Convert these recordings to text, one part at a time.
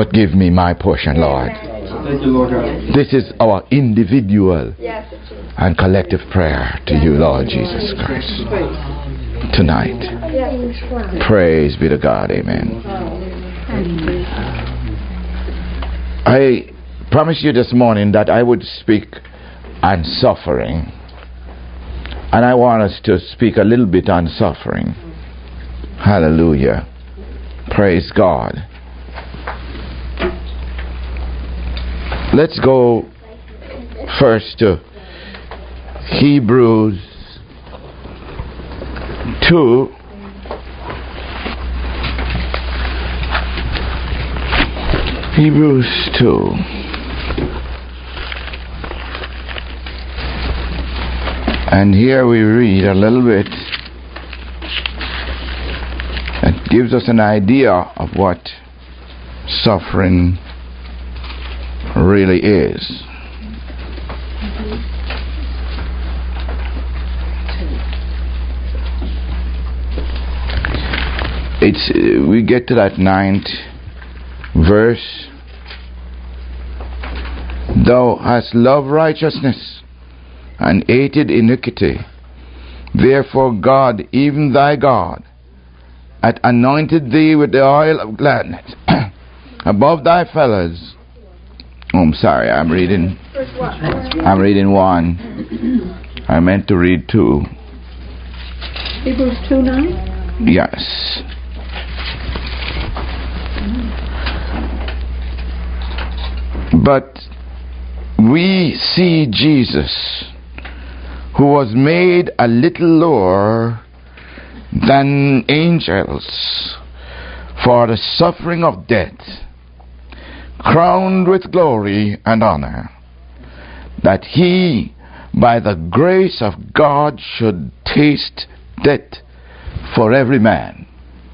But give me my portion, Lord. Thank you, Lord God. This is our individual and collective prayer to you, Lord Jesus Christ, tonight. Praise be to God. Amen. I promised you this morning that I would speak on suffering, and I want us to speak a little bit on suffering. Hallelujah. Praise God. Let's go first to Hebrews 2. Hebrews 2. And here we read a little bit that gives us an idea of what suffering really is. We get to that 9th verse. Thou hast loved righteousness and hated iniquity. Therefore God, even thy God, hath anointed thee with the oil of gladness above thy fellows. Oh, I'm sorry, I'm reading 1. I meant to read 2. Hebrews 2:9? Yes. But we see Jesus, who was made a little lower than angels for the suffering of death, crowned with glory and honor, that he, by the grace of God, should taste death for every man.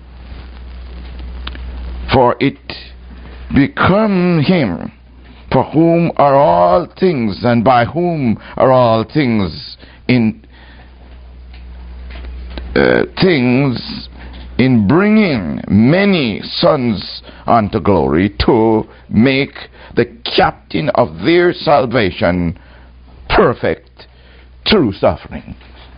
For it become him, for whom are all things, and by whom are all things, in bringing many sons unto glory, to make the captain of their salvation perfect through suffering.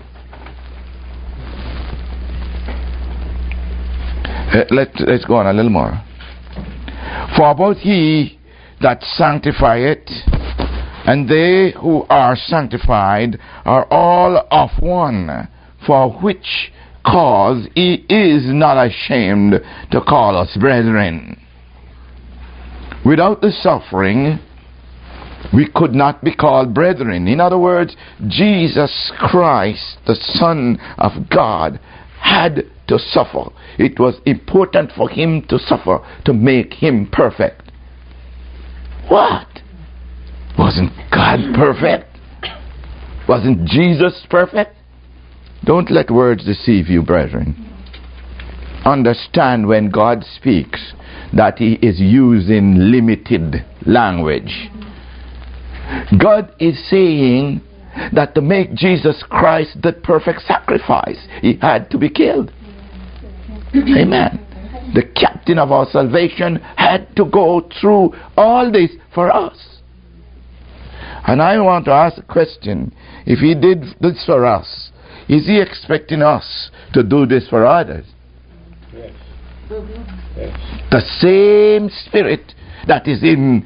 Let's go on a little more. For both he that sanctifieth and they who are sanctified are all of one, for which cause he is not ashamed to call us brethren. Without the suffering, we could not be called brethren. In other words, Jesus Christ, the Son of God, had to suffer. It was important for him to suffer to make him perfect. What? Wasn't God perfect? Wasn't Jesus perfect? Don't let words deceive you, brethren. Understand when God speaks that he is using limited language. God is saying that to make Jesus Christ the perfect sacrifice, he had to be killed. Amen. The captain of our salvation had to go through all this for us. And I want to ask a question. If he did this for us, is he expecting us to do this for others? Yes. The same spirit that is in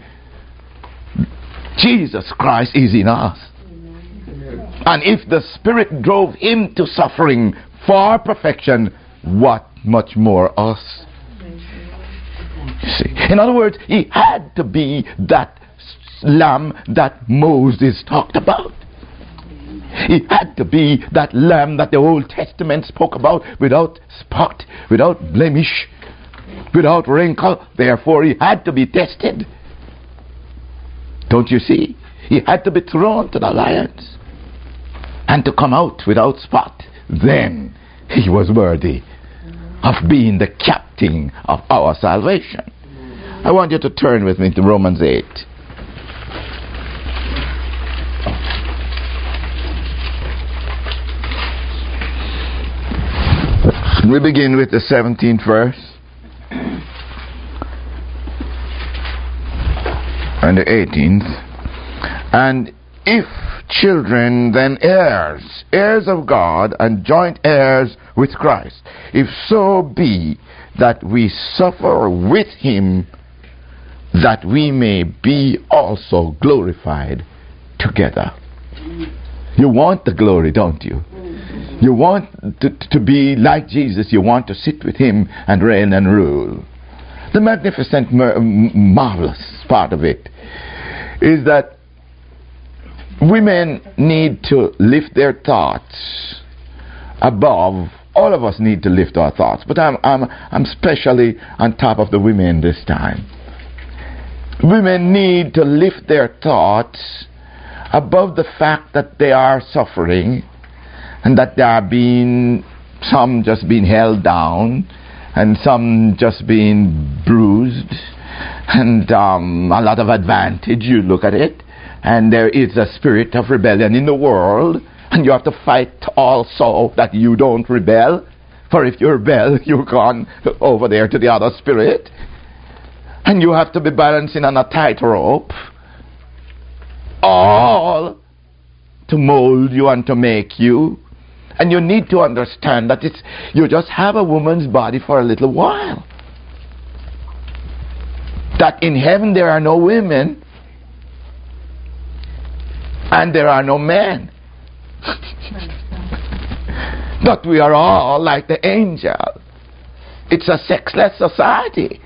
Jesus Christ is in us. And if the Spirit drove him to suffering for perfection, what much more us? You see, in other words, he had to be that lamb that Moses talked about. He had to be that lamb that the Old Testament spoke about, without spot, without blemish, without wrinkle. Therefore, he had to be tested. Don't you see? He had to be thrown to the lions and to come out without spot. Then he was worthy of being the captain of our salvation. I want you to turn with me to Romans 8. We begin with the 17th verse. and the 18th. And if children, then heirs, heirs of God, and joint heirs with Christ, if so be that we suffer with him, that we may be also glorified together. You want the glory, don't you? You want to be like Jesus. You want to sit with him and reign and rule. The magnificent, marvelous part of it is that women need to lift their thoughts above. All of us need to lift our thoughts, but I'm especially on top of the women this time. Women need to lift their thoughts above the fact that they are suffering and that they are some just being held down and some just being bruised and a lot of advantage. You look at it, and there is a spirit of rebellion in the world, and you have to fight also that you don't rebel, for if you rebel, you've gone over there to the other spirit, and you have to be balancing on a tightrope, all to mold you and to make you. And you need to understand that you just have a woman's body for a little while. That in heaven there are no women and there are no men. But we are all like the angel. It's a sexless society.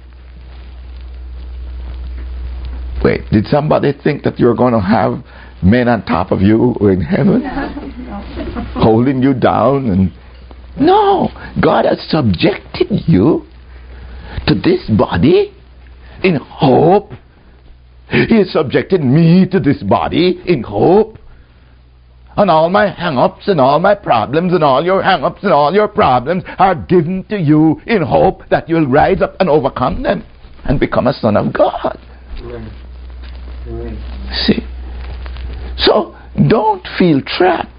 Wait, did somebody think that you're going to have men on top of you in heaven? Holding you down? And no, God has subjected you to this body in hope. He has subjected me to this body in hope. And all my hang-ups and all my problems and all your hang-ups and all your problems are given to you in hope that you'll rise up and overcome them and become a son of God. See? So, don't feel trapped.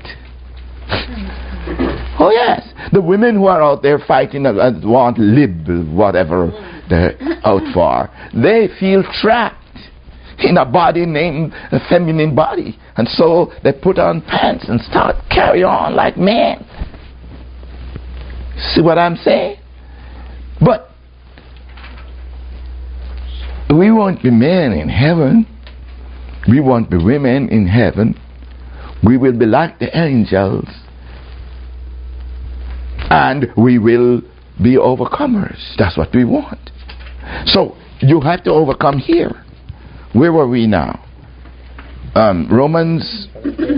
Oh yes, the women who are out there fighting and want whatever they're out for, they feel trapped in a body named a feminine body, and so they put on pants and start carry on like men. See what I'm saying? But we won't be men in heaven. We won't be women in heaven. We will be like the angels. And we will be overcomers. That's what we want. So, you have to overcome here. Where were we now? Romans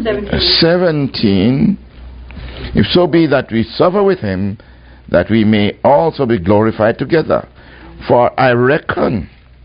17. If so be that we suffer with him, that we may also be glorified together. For I reckon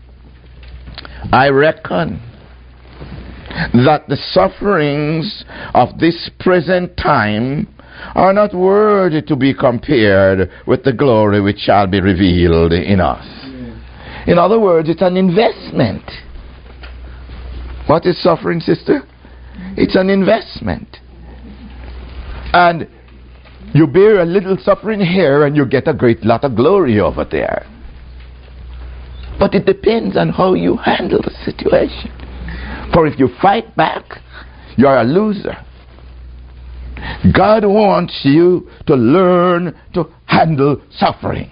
that the sufferings of this present time are not worthy to be compared with the glory which shall be revealed in us. In other words, it's an investment. What is suffering, sister? It's an investment. And you bear a little suffering here and you get a great lot of glory over there. But it depends on how you handle the situation. For if you fight back, you're a loser. God wants you to learn to handle suffering.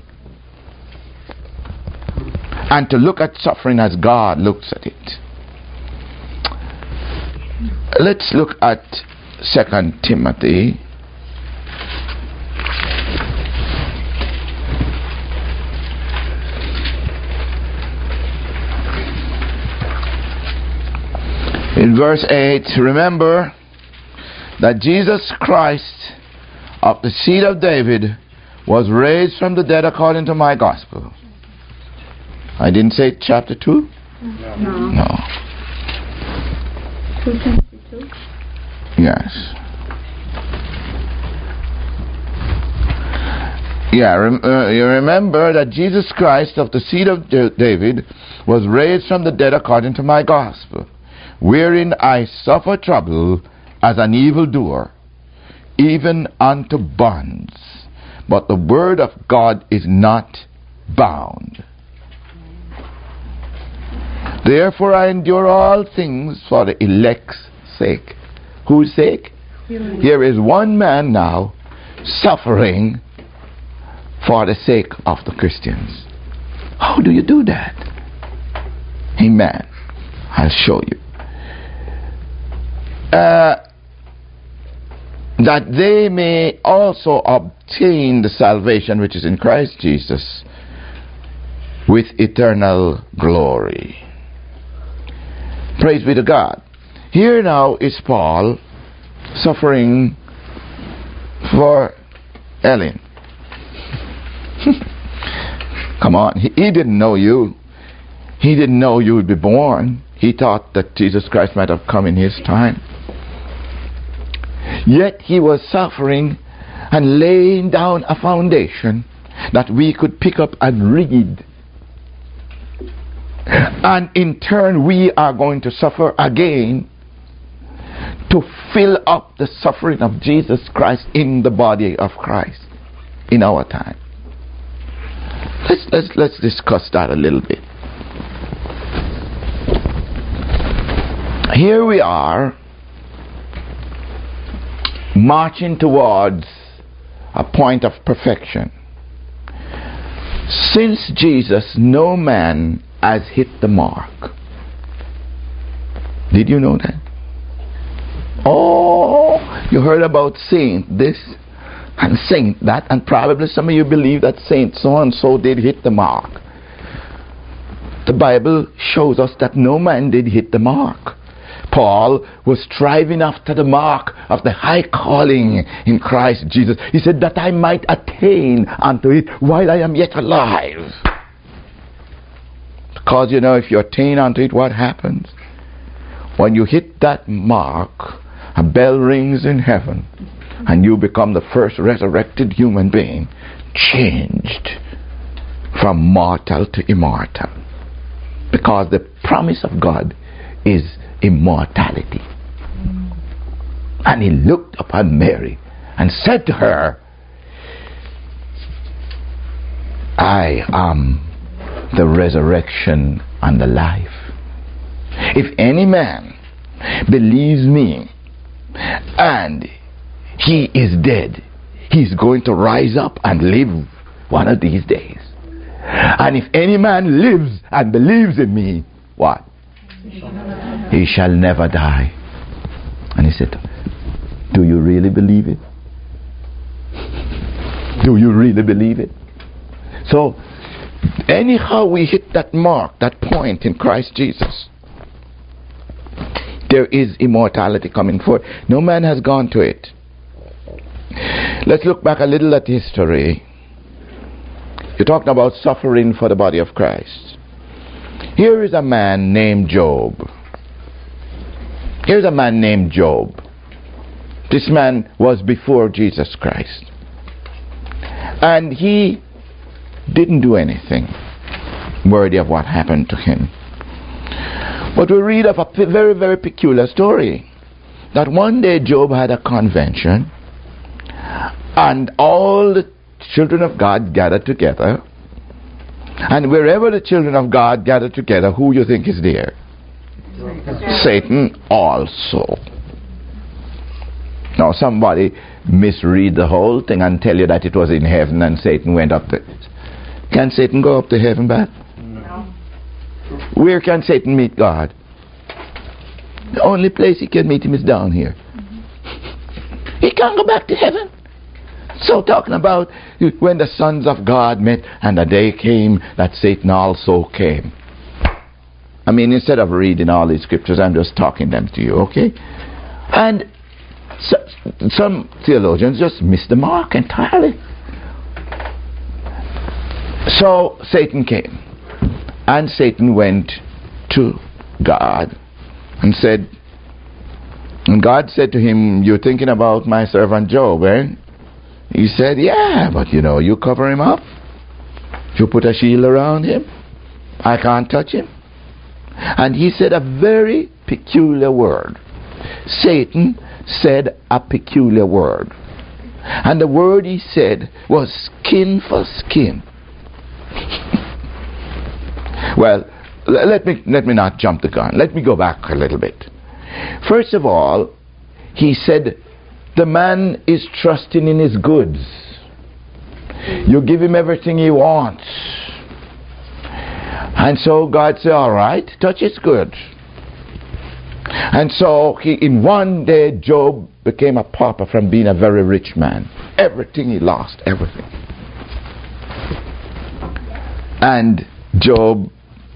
And to look at suffering as God looks at it. Let's look at 2 Timothy. In verse 8, remember that Jesus Christ of the seed of David was raised from the dead according to my gospel. I didn't say chapter 2? No. 2 Timothy 2? Yes. You remember that Jesus Christ of the seed of David was raised from the dead according to my gospel, wherein I suffer trouble as an evildoer, even unto bonds. But the word of God is not bound. Therefore I endure all things for the elect's sake. Whose sake? Here is one man now suffering for the sake of the Christians. How do you do that? Amen. I'll show you. That they may also obtain the salvation which is in Christ Jesus with eternal glory. Praise be to God. Here now is Paul suffering for Ellen. Come on, he didn't know you. He didn't know you would be born. He thought that Jesus Christ might have come in his time. Yet he was suffering and laying down a foundation that we could pick up and read. And in turn we are going to suffer again to fill up the suffering of Jesus Christ in the body of Christ in our time. Let's discuss that a little bit. Here we are marching towards a point of perfection. Since Jesus, no man has hit the mark. Did you know that? Oh, you heard about saint this and saint that, and probably some of you believe that saint so and so did hit the mark. The Bible shows us that no man did hit the mark. Paul was striving after the mark of the high calling in Christ Jesus. He said that I might attain unto it while I am yet alive. Because you know, if you attain unto it, what happens? When you hit that mark, a bell rings in heaven, and you become the first resurrected human being, changed from mortal to immortal. Because the promise of God is immortality. And he looked upon Mary and said to her, I am the resurrection and the life. If any man believes me and he is dead, he's going to rise up and live one of these days. And if any man lives and believes in me, what? He shall never die. And he said, do you really believe it? Do you really believe it? So, anyhow we hit that mark, that point in Christ Jesus, there is immortality coming forth. No man has gone to it. Let's look back a little at history. You're talking about suffering for the body of Christ. Here is a man named Job. Here's a man named Job. This man was before Jesus Christ. And he didn't do anything worthy of what happened to him. But we read of a very, very peculiar story. That one day Job had a convention, and all the children of God gathered together. And wherever the children of God gather together, who you think is there? Satan also. Now somebody misread the whole thing and tell you that it was in heaven and Satan went up there. Can Satan go up to heaven, Bat? No. Where can Satan meet God? The only place he can meet him is down here. He can't go back to heaven. So talking about when the sons of God met and the day came that Satan also came. I mean, instead of reading all these scriptures, I'm just talking them to you, okay? And so, some theologians just miss the mark entirely. So Satan came, and Satan went to God and said, and God said to him, you're thinking about my servant Job, eh? He said, yeah, but you know, you cover him up. You put a shield around him. I can't touch him. And he said a very peculiar word. Satan said a peculiar word. And the word he said was skin for skin. Well, let me not jump the gun. Let me go back a little bit. First of all, he said, the man is trusting in his goods. You give him everything he wants. And so God said, all right, touch his goods. And so in one day, Job became a pauper from being a very rich man. Everything he lost, everything. And Job,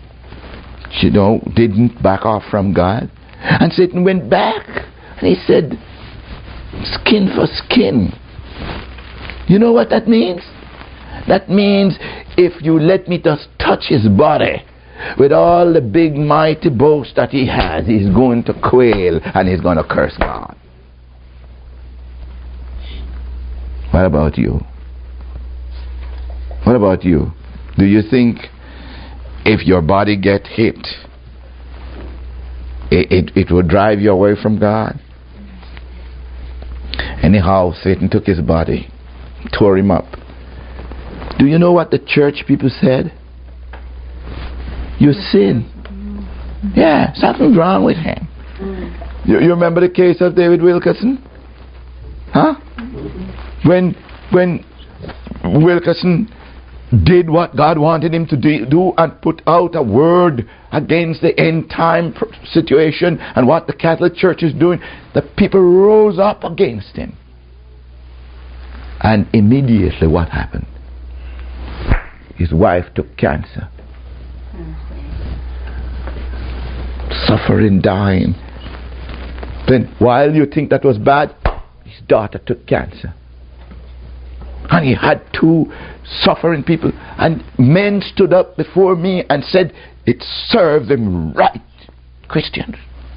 didn't back off from God. And Satan went back. And he said, skin for skin. You know what that means? That means if you let me just touch his body, with all the big mighty boast that he has, he's going to quail and he's going to curse God. What about you? What about you? Do you think if your body get hit, it will drive you away from God? Anyhow, Satan took his body, tore him up. Do you know what the church people said? You sin. Yeah, something's wrong with him. You remember the case of David Wilkerson? Huh? When Wilkerson did what God wanted him to do and put out a word against the end time situation and what the Catholic Church is doing, the people rose up against him. And immediately what happened? His wife took cancer. Suffering, dying. Then while you think that was bad, his daughter took cancer. And he had 2 suffering people. And men stood up before me and said, it served them right. Christians.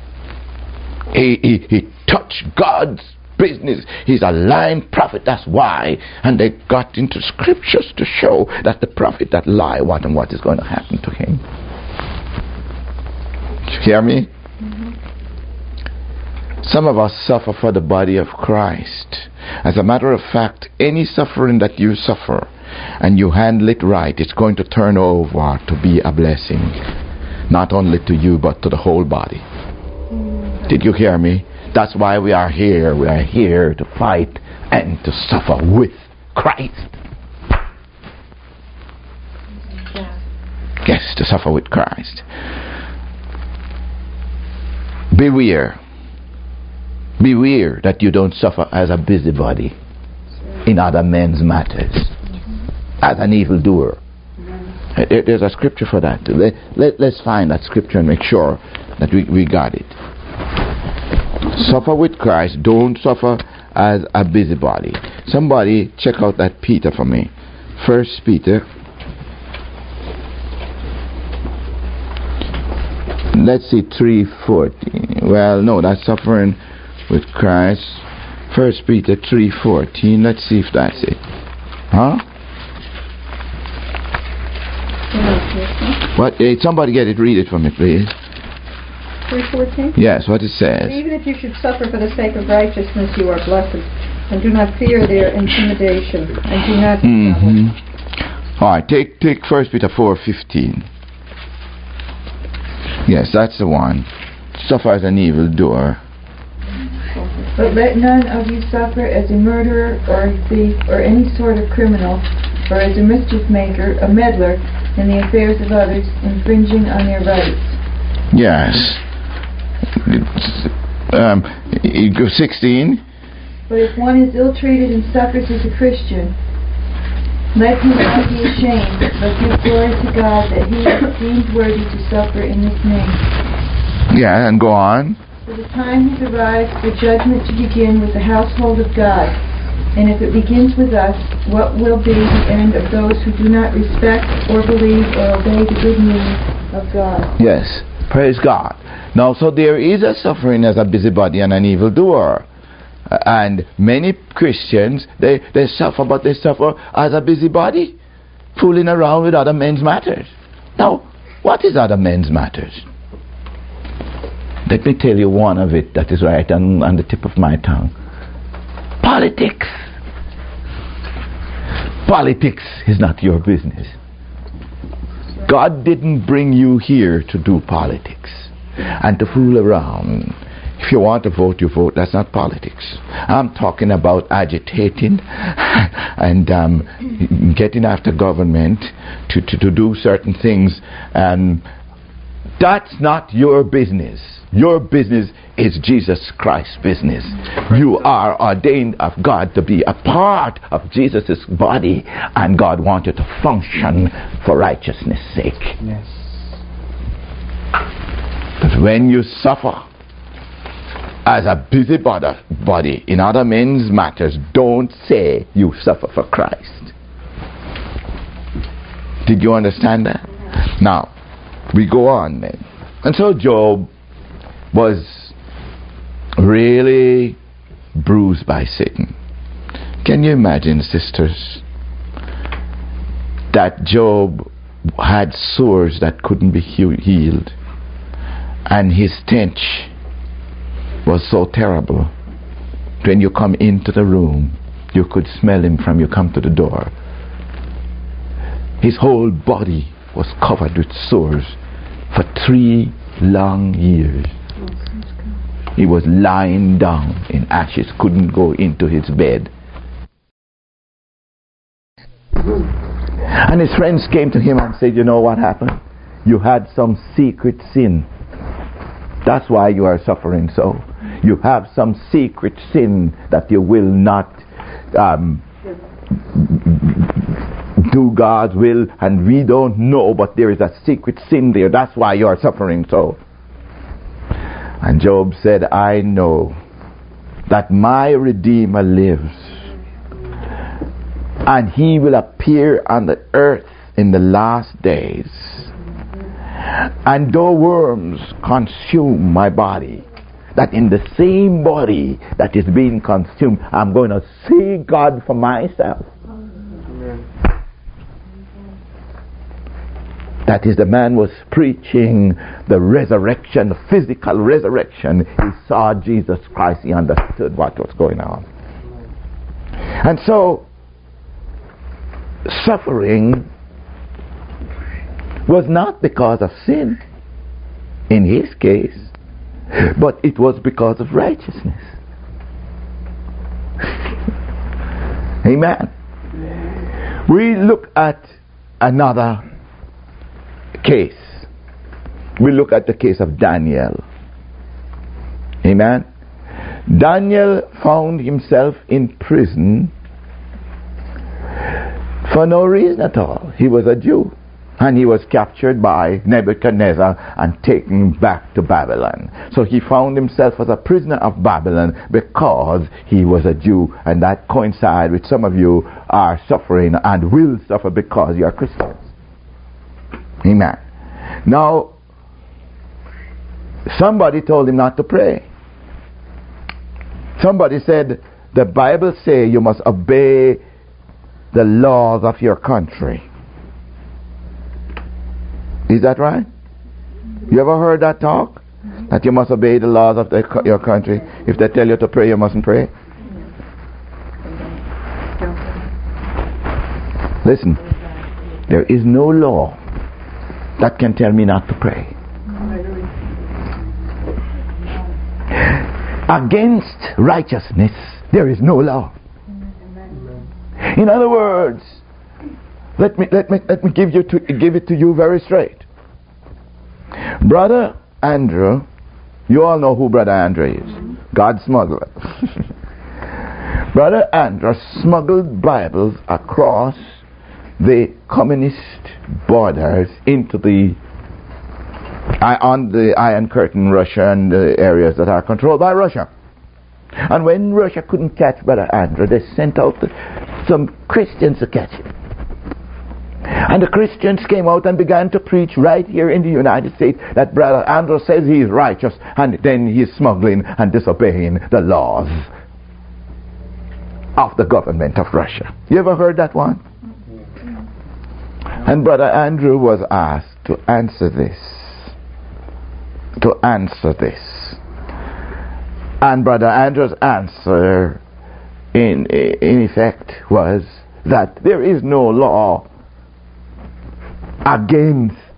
He touched God's business. He's a lying prophet, that's why. And they got into scriptures to show that the prophet that lie, what is going to happen to him. Did you hear me? Some of us suffer for the body of Christ. As a matter of fact, any suffering that you suffer and you handle it right, it's going to turn over to be a blessing. Not only to you, but to the whole body. Did you hear me? That's why we are here. We are here to fight and to suffer with Christ. Yes, to suffer with Christ. Beware. Beware that you don't suffer as a busybody in other men's matters, as an evildoer. There's a scripture for that. Let's find that scripture and make sure that we got it. Suffer with Christ. Don't suffer as a busybody. Somebody check out that Peter for me. 1 Peter. Let's see, 3:14. Well, no, that's suffering with Christ. 1 Peter 3:14. Let's see if that's it. Huh? What? Somebody get it. Read it for me, please. 3:14? Yes, what it says. Even if you should suffer for the sake of righteousness, you are blessed, and do not fear their intimidation, and do not. All right, take 1 Peter 4:15. Yes, that's the one. Suffer as an evildoer. But let none of you suffer as a murderer or a thief or any sort of criminal, or as a mischief maker, a meddler in the affairs of others, infringing on their rights. Yes. 16. But if one is ill-treated and suffers as a Christian, let him not be ashamed, but give glory to God that he is deemed worthy to suffer in his name. Yeah, and go on. For the time has arrived for judgment to begin with the household of God. And if it begins with us, what will be the end of those who do not respect or believe or obey the good news of God? Yes, praise God. Now, so there is a suffering as a busybody and an evildoer. And many Christians, they suffer, but they suffer as a busybody, fooling around with other men's matters. Now, what is other men's matters? Let me tell you one of it that is right on the tip of my tongue. Politics. Politics is not your business. God didn't bring you here to do politics and to fool around. If you want to vote, you vote. That's not politics. I'm talking about agitating and getting after government to do certain things. And that's not your business. Your business is Jesus Christ's business. You are ordained of God to be a part of Jesus' body, and God wants you to function for righteousness' sake. Yes. But when you suffer as a busybody in other men's matters, don't say you suffer for Christ. Did you understand that? Now, we go on then. And so Job was really bruised by Satan. Can you imagine, sisters, that Job had sores that couldn't be healed, and his stench was so terrible. When you come into the room, you could smell him from you come to the door. His whole body was covered with sores for 3 long years. He was lying down in ashes, couldn't go into his bed. And his friends came to him and said, you know what happened? You had some secret sin. That's why you are suffering so. You have some secret sin that you will not do God's will, and we don't know, but there is a secret sin there. That's why you are suffering so. And Job said, I know that my Redeemer lives, and he will appear on the earth in the last days. And though worms consume my body, that in the same body that is being consumed, I'm going to see God for myself. That is, the man was preaching the resurrection, the physical resurrection. He saw Jesus Christ. He understood what was going on. And so, suffering was not because of sin, in his case, but it was because of righteousness. Amen. We look at another case. We look at the case of Daniel. Amen. Daniel found himself in prison for no reason at all. He was a Jew, and he was captured by Nebuchadnezzar and taken back to Babylon. So he found himself as a prisoner of Babylon because he was a Jew, and that coincides with some of you are suffering and will suffer because you are Christians. Amen. Now, somebody told him not to pray. Somebody said, the Bible says you must obey the laws of your country. Is that right? You ever heard that talk? That you must obey the laws of your country. If they tell you to pray, you mustn't pray. Listen, there is no law that can tell me not to pray. Against righteousness, there is no law. In other words, let me give it to you very straight. Brother Andrew, you all know who Brother Andrew is. God smuggler. Brother Andrew smuggled Bibles across the communist borders into on the Iron Curtain, Russia, and the areas that are controlled by Russia. And when Russia couldn't catch Brother Andrew, they sent out some Christians to catch him. And the Christians came out and began to preach right here in the United States that Brother Andrew says he is righteous, and then he is smuggling and disobeying the laws of the government of Russia. You ever heard that one? And Brother Andrew was asked to answer this. And Brother Andrew's answer in effect was that there is no law against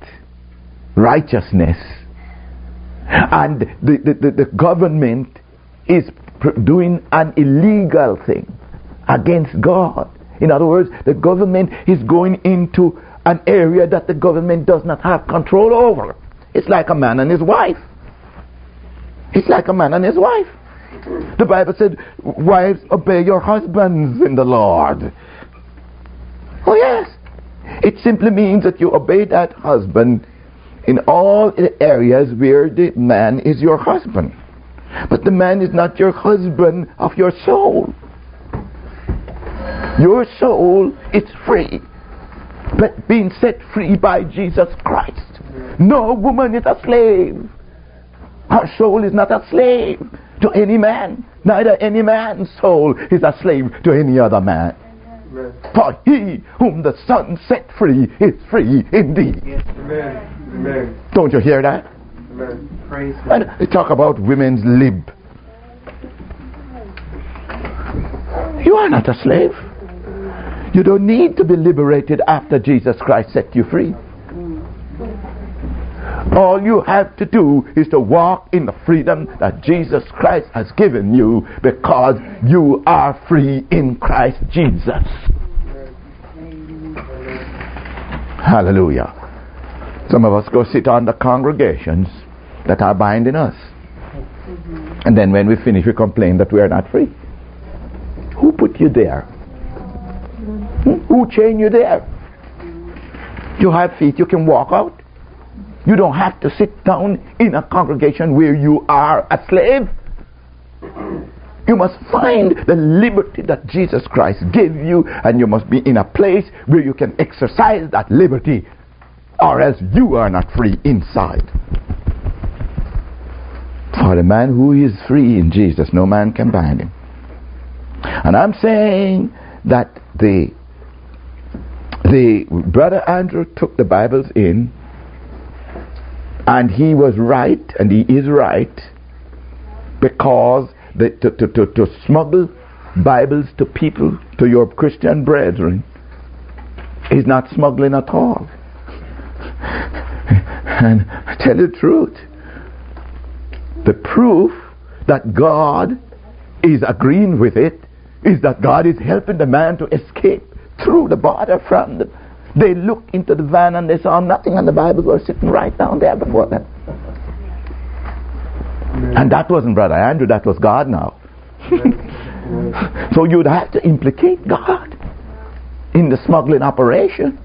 righteousness, and the government is doing an illegal thing against God. In other words, the government is going into an area that the government does not have control over. It's like a man and his wife. It's like a man and his wife. The Bible said, wives, obey your husbands in the Lord. Oh yes. It simply means that you obey that husband in all the areas where the man is your husband. But the man is not your husband of your soul. Your soul is free, but being set free by Jesus Christ. No woman is a slave. Our soul is not a slave to any man. Neither any man's soul is a slave to any other man. Amen. For he whom the Son set free is free indeed. Yes. Amen. Amen. Don't you hear that? Amen. Praise God. And they talk about women's lib. You are not a slave. You don't need to be liberated after Jesus Christ set you free. All you have to do is to walk in the freedom that Jesus Christ has given you, because you are free in Christ Jesus. Hallelujah. Some of us go sit on the congregations that are binding us. And then when we finish, we complain that we are not free. Who put you there? Who chained you there? You have feet, you can walk out. You don't have to sit down in a congregation where you are a slave. You must find the liberty that Jesus Christ gave you, and you must be in a place where you can exercise that liberty, or else you are not free inside. For the man who is free in Jesus, no man can bind him. And I'm saying that the Brother Andrew took the Bibles in, and he was right, and he is right, because to smuggle Bibles to people, to your Christian brethren, is not smuggling at all. And I tell you the truth, the proof that God is agreeing with it is that God is helping the man to escape through the border from them. They looked into the van and they saw nothing, and the Bibles were sitting right down there before them. And that wasn't Brother Andrew, that was God now. So you'd have to implicate God in the smuggling operation.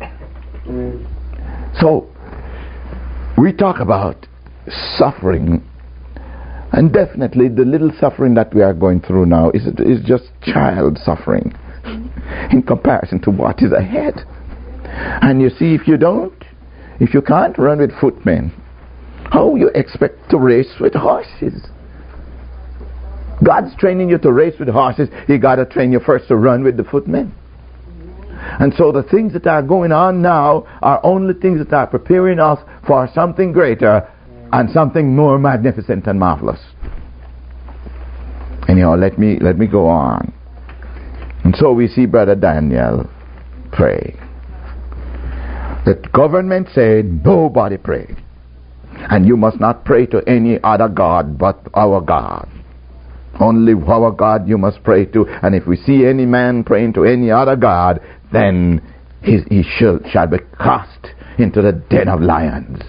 So we talk about suffering, and definitely the little suffering that we are going through now is just child suffering in comparison to what is ahead. And you see, if you can't run with footmen, how you expect to race with horses? God's training you to race with horses. He got to train you first to run with the footmen. And so the things that are going on now are only things that are preparing us for something greater and something more magnificent and marvelous. Anyhow, let me go on. And so we see Brother Daniel pray. The government said, nobody pray. And you must not pray to any other God but our God. Only our God you must pray to. And if we see any man praying to any other God, then he shall be cast into the den of lions.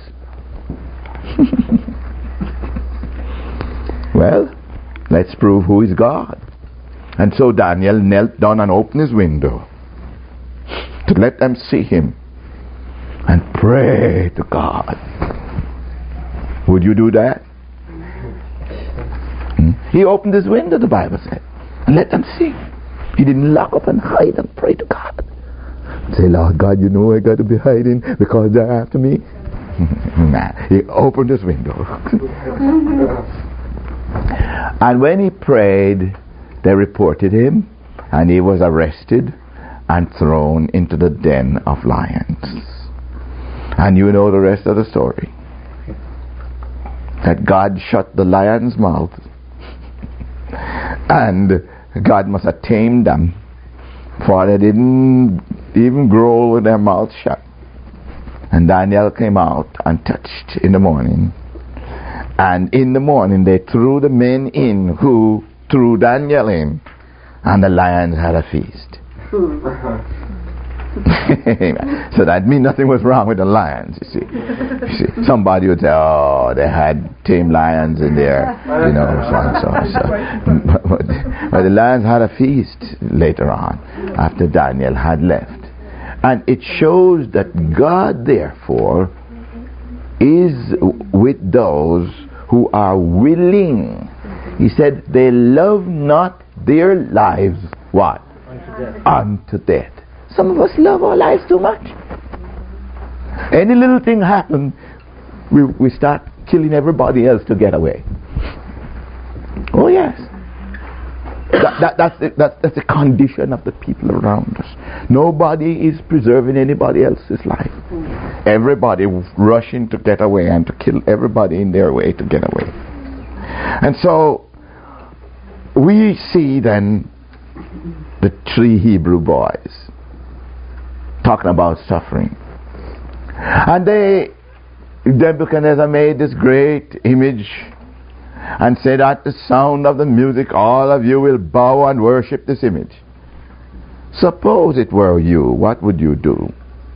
Well, let's prove who is God. And so Daniel knelt down and opened his window to let them see him and pray to God. Would you do that? He opened his window, the Bible said, and let them see. He didn't lock up and hide and pray to God. Say, Lord God, you know I got to be hiding because they're after me. Nah, he opened his window. And when he prayed, they reported him, and he was arrested and thrown into the den of lions. And you know the rest of the story. That God shut the lion's mouth, and God must have tamed them, for they didn't even growl with their mouths shut. And Daniel came out and touched in the morning. And in the morning they threw the men in who threw Daniel in. And the lions had a feast. So that means nothing was wrong with the lions, you see. Somebody would say, oh, they had tame lions in there, you know, so. But the lions had a feast later on, after Daniel had left. And it shows that God, therefore, is with those who are willing. He said, they love not their lives, what? Unto death. Some of us love our lives too much. Any little thing happen, we start killing everybody else to get away. Oh yes. That's the condition of the people around us. Nobody is preserving anybody else's life. Everybody rushing to get away and to kill everybody in their way to get away. And so we see then the 3 Hebrew boys talking about suffering. And Nebuchadnezzar made this great image and said, at the sound of the music, all of you will bow and worship this image. Suppose it were you, what would you do?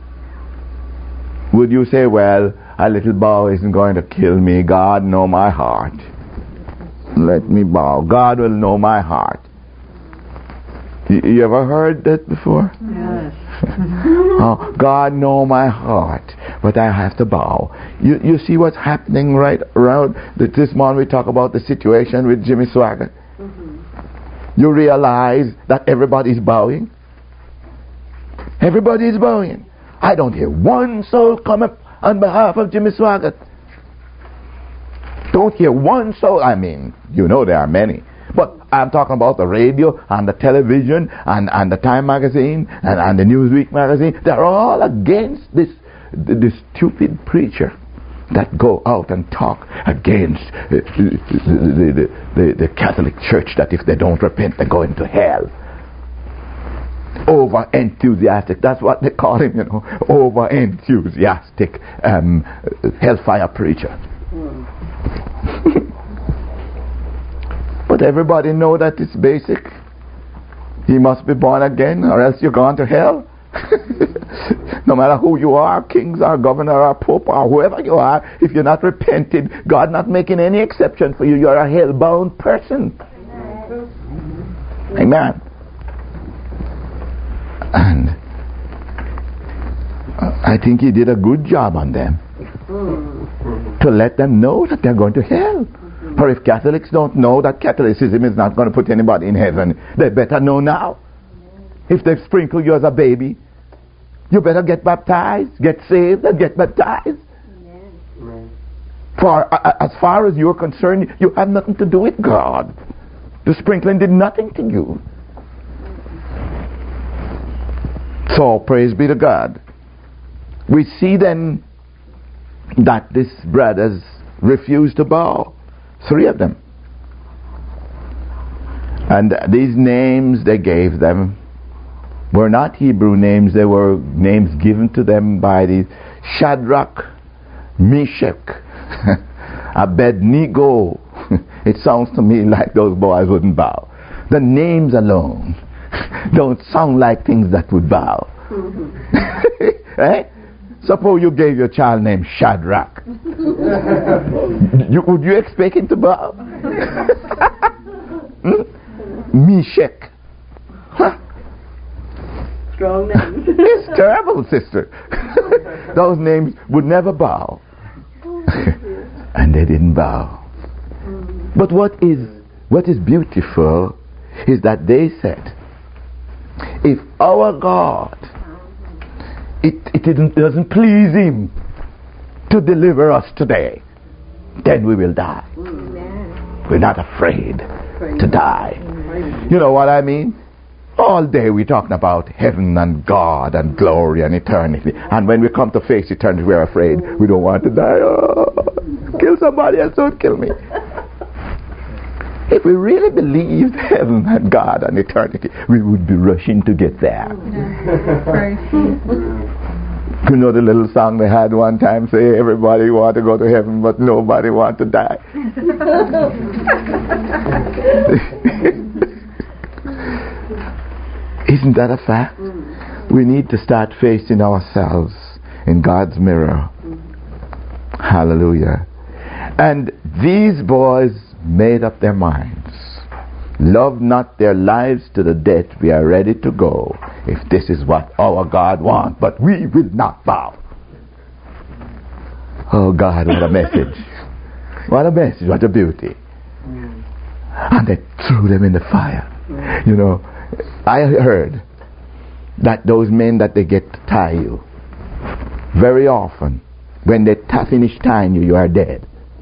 Would you say, well, a little bow isn't going to kill me. God know my heart. Let me bow. God will know my heart. You ever heard that before? Yes. Oh, God know my heart, but I have to bow. You see what's happening right around this morning. We talk about the situation with Jimmy Swaggart. You realize that everybody's bowing. Everybody is bowing. I don't hear one soul come up on behalf of Jimmy Swaggart. Don't hear one soul. I mean, you know there are many. But I'm talking about the radio and the television and the Time magazine and the Newsweek magazine. They're all against this stupid preacher that go out and talk against the Catholic Church, that if they don't repent they go into hell. Over enthusiastic, that's what they call him, you know, over enthusiastic hellfire preacher. But everybody know that it's basic. He must be born again or else you're going to hell. No matter who you are, kings or governor or pope or whoever you are, if you're not repented, God not making any exception for you, you're a hell-bound person. Amen. And I think he did a good job on them to let them know that they're going to hell. Or if Catholics don't know that Catholicism is not going to put anybody in heaven, they better know now. If they've sprinkled you as a baby, you better get baptized, get saved, and get baptized. Amen. For as far as you're concerned, you have nothing to do with God. The sprinkling did nothing to you. So, praise be to God. We see then that these brothers refused to bow. 3 of them. And these names they gave them were not Hebrew names. They were names given to them by the Shadrach, Meshach, Abednego. It sounds to me like those boys wouldn't bow. The names alone don't sound like things that would bow. Eh? Suppose you gave your child name Shadrach. Would you expect him to bow? Meshach. Huh? Strong names. It's terrible, sister. Those names would never bow. And they didn't bow. But what is beautiful is that they said, if our God, it doesn't please him to deliver us today, then we will die. Amen. We're not afraid to die. Amen. You know what I mean? All day we're talking about heaven and God and glory and eternity. And when we come to face eternity, we're afraid. We don't want to die. Oh, kill somebody else, don't kill me. If we really believed heaven and God and eternity, we would be rushing to get there. You know the little song they had one time, say everybody want to go to heaven but nobody want to die. Isn't that a fact? We need to start facing ourselves in God's mirror. Hallelujah. And these boys made up their minds. Love not their lives to the death, we are ready to go if this is what our God wants, but we will not bow. Oh God, what a message. What a message, what a beauty. And they threw them in the fire. You know, I heard that those men that they get to tie you, very often, when they finish tying you, you are dead.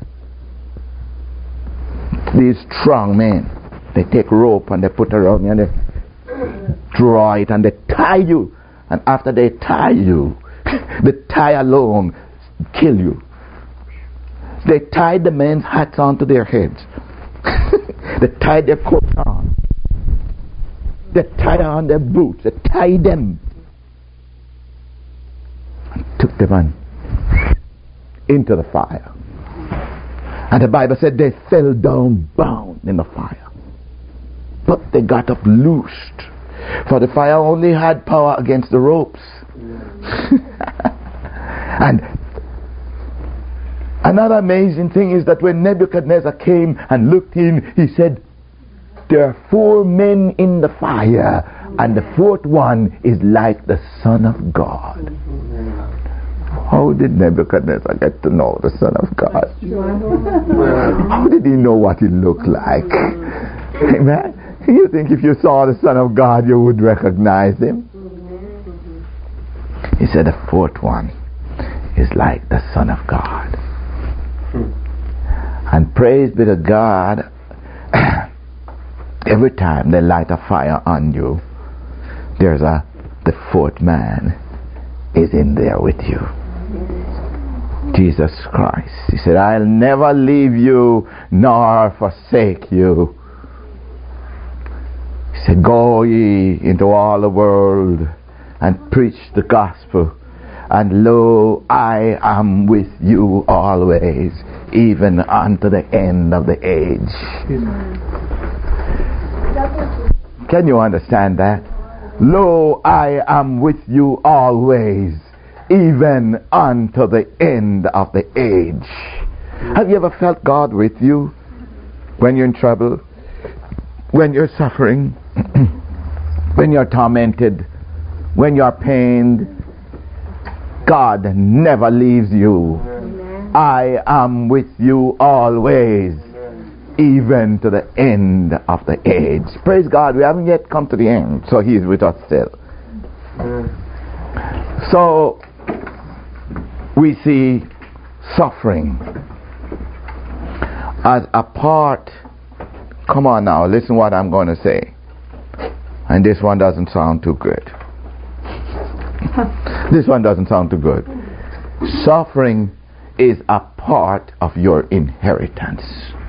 These strong men, they take rope and they put around you and they draw it and they tie you. And after they tie you, the tie alone kill you. They tied the men's hats onto their heads. They tied their coats on. They tied on their boots. They tied them. And took them on into the fire. And the Bible said they fell down bound in the fire. But they got up loosed. For the fire only had power against the ropes. And another amazing thing is that when Nebuchadnezzar came and looked in, he said, there are 4 men in the fire, and the 4th one is like the Son of God. How did Nebuchadnezzar get to know the Son of God? How did he know what he looked like? Amen? You think if you saw the Son of God, you would recognize him? He said the 4th one is like the Son of God. And praise be to God, every time they light a fire on you, there's the 4th man is in there with you. Jesus Christ. He said, I'll never leave you nor forsake you. He said, go ye into all the world and preach the gospel. And lo, I am with you always, even unto the end of the age. Can you understand that? Lo, I am with you always, even unto the end of the age. Have you ever felt God with you when you're in trouble, when you're suffering, when you're tormented, when you're pained? God never leaves you. Amen. I am with you always, even to the end of the age. Praise God, we haven't yet come to the end, so He is with us still. So we see suffering as a part. Come on now, listen what I'm going to say. And this one doesn't sound too good. This one doesn't sound too good. Suffering is a part of your inheritance.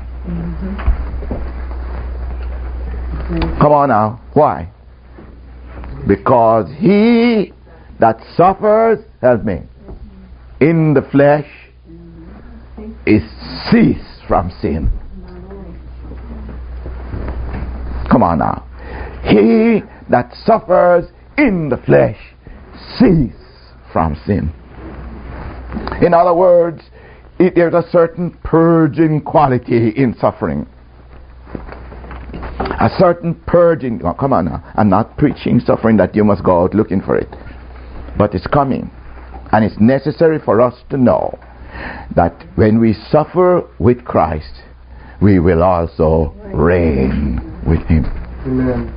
Come on now. Why? Because he that suffers, help me, in the flesh is ceased from sin. Come on now. He that suffers in the flesh cease from sin. In other words, there's a certain purging quality in suffering. A certain purging. Oh, come on now. I'm not preaching suffering that you must go out looking for it. But it's coming. And it's necessary for us to know that when we suffer with Christ, we will also reign with Him. Amen.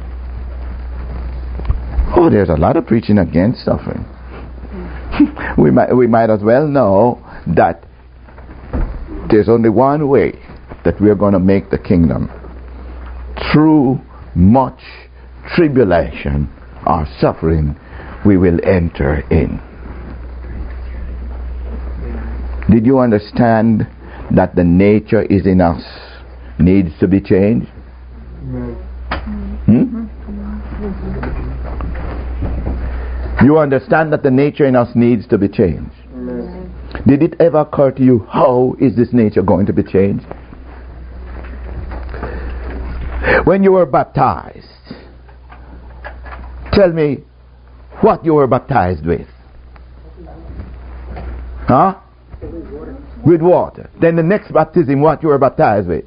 Oh, there's a lot of preaching against suffering. we might as well know that there's only one way that we're going to make the kingdom. Through much tribulation or suffering, we will enter in. Did you understand that the nature is in us needs to be changed? You understand that the nature in us needs to be changed. Amen. Did it ever occur to you, how is this nature going to be changed? When you were baptized, tell me what you were baptized with. Huh? With water. Then the next baptism, what you were baptized with?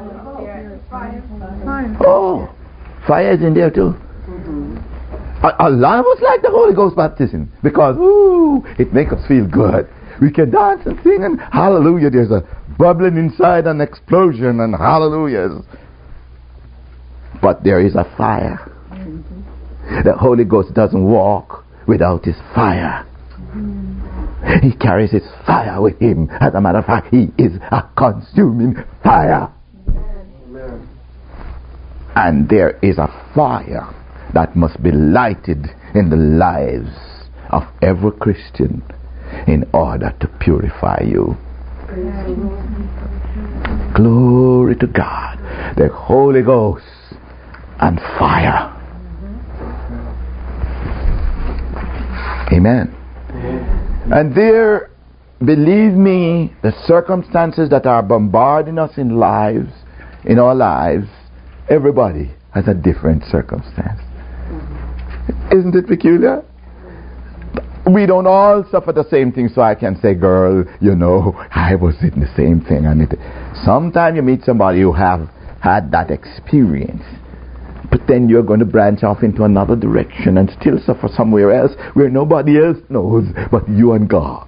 Oh, fire is in there too. A lot of us like the Holy Ghost baptism because it makes us feel good. We can dance and sing and hallelujah. There's a bubbling inside, an explosion and hallelujahs. But there is a fire. The Holy Ghost doesn't walk without his fire. He carries his fire with him. As a matter of fact, he is a consuming fire. Amen. And there is a fire that must be lighted in the lives of every Christian in order to purify you. Glory to God. The Holy Ghost and fire. Amen. And there, believe me, the circumstances that are bombarding us in our lives, everybody has a different circumstance. Isn't it peculiar? We don't all suffer the same thing, so I can say, girl, I was in the same thing. Sometimes you meet somebody who have had that experience, but then you're going to branch off into another direction and still suffer somewhere else where nobody else knows but you and God.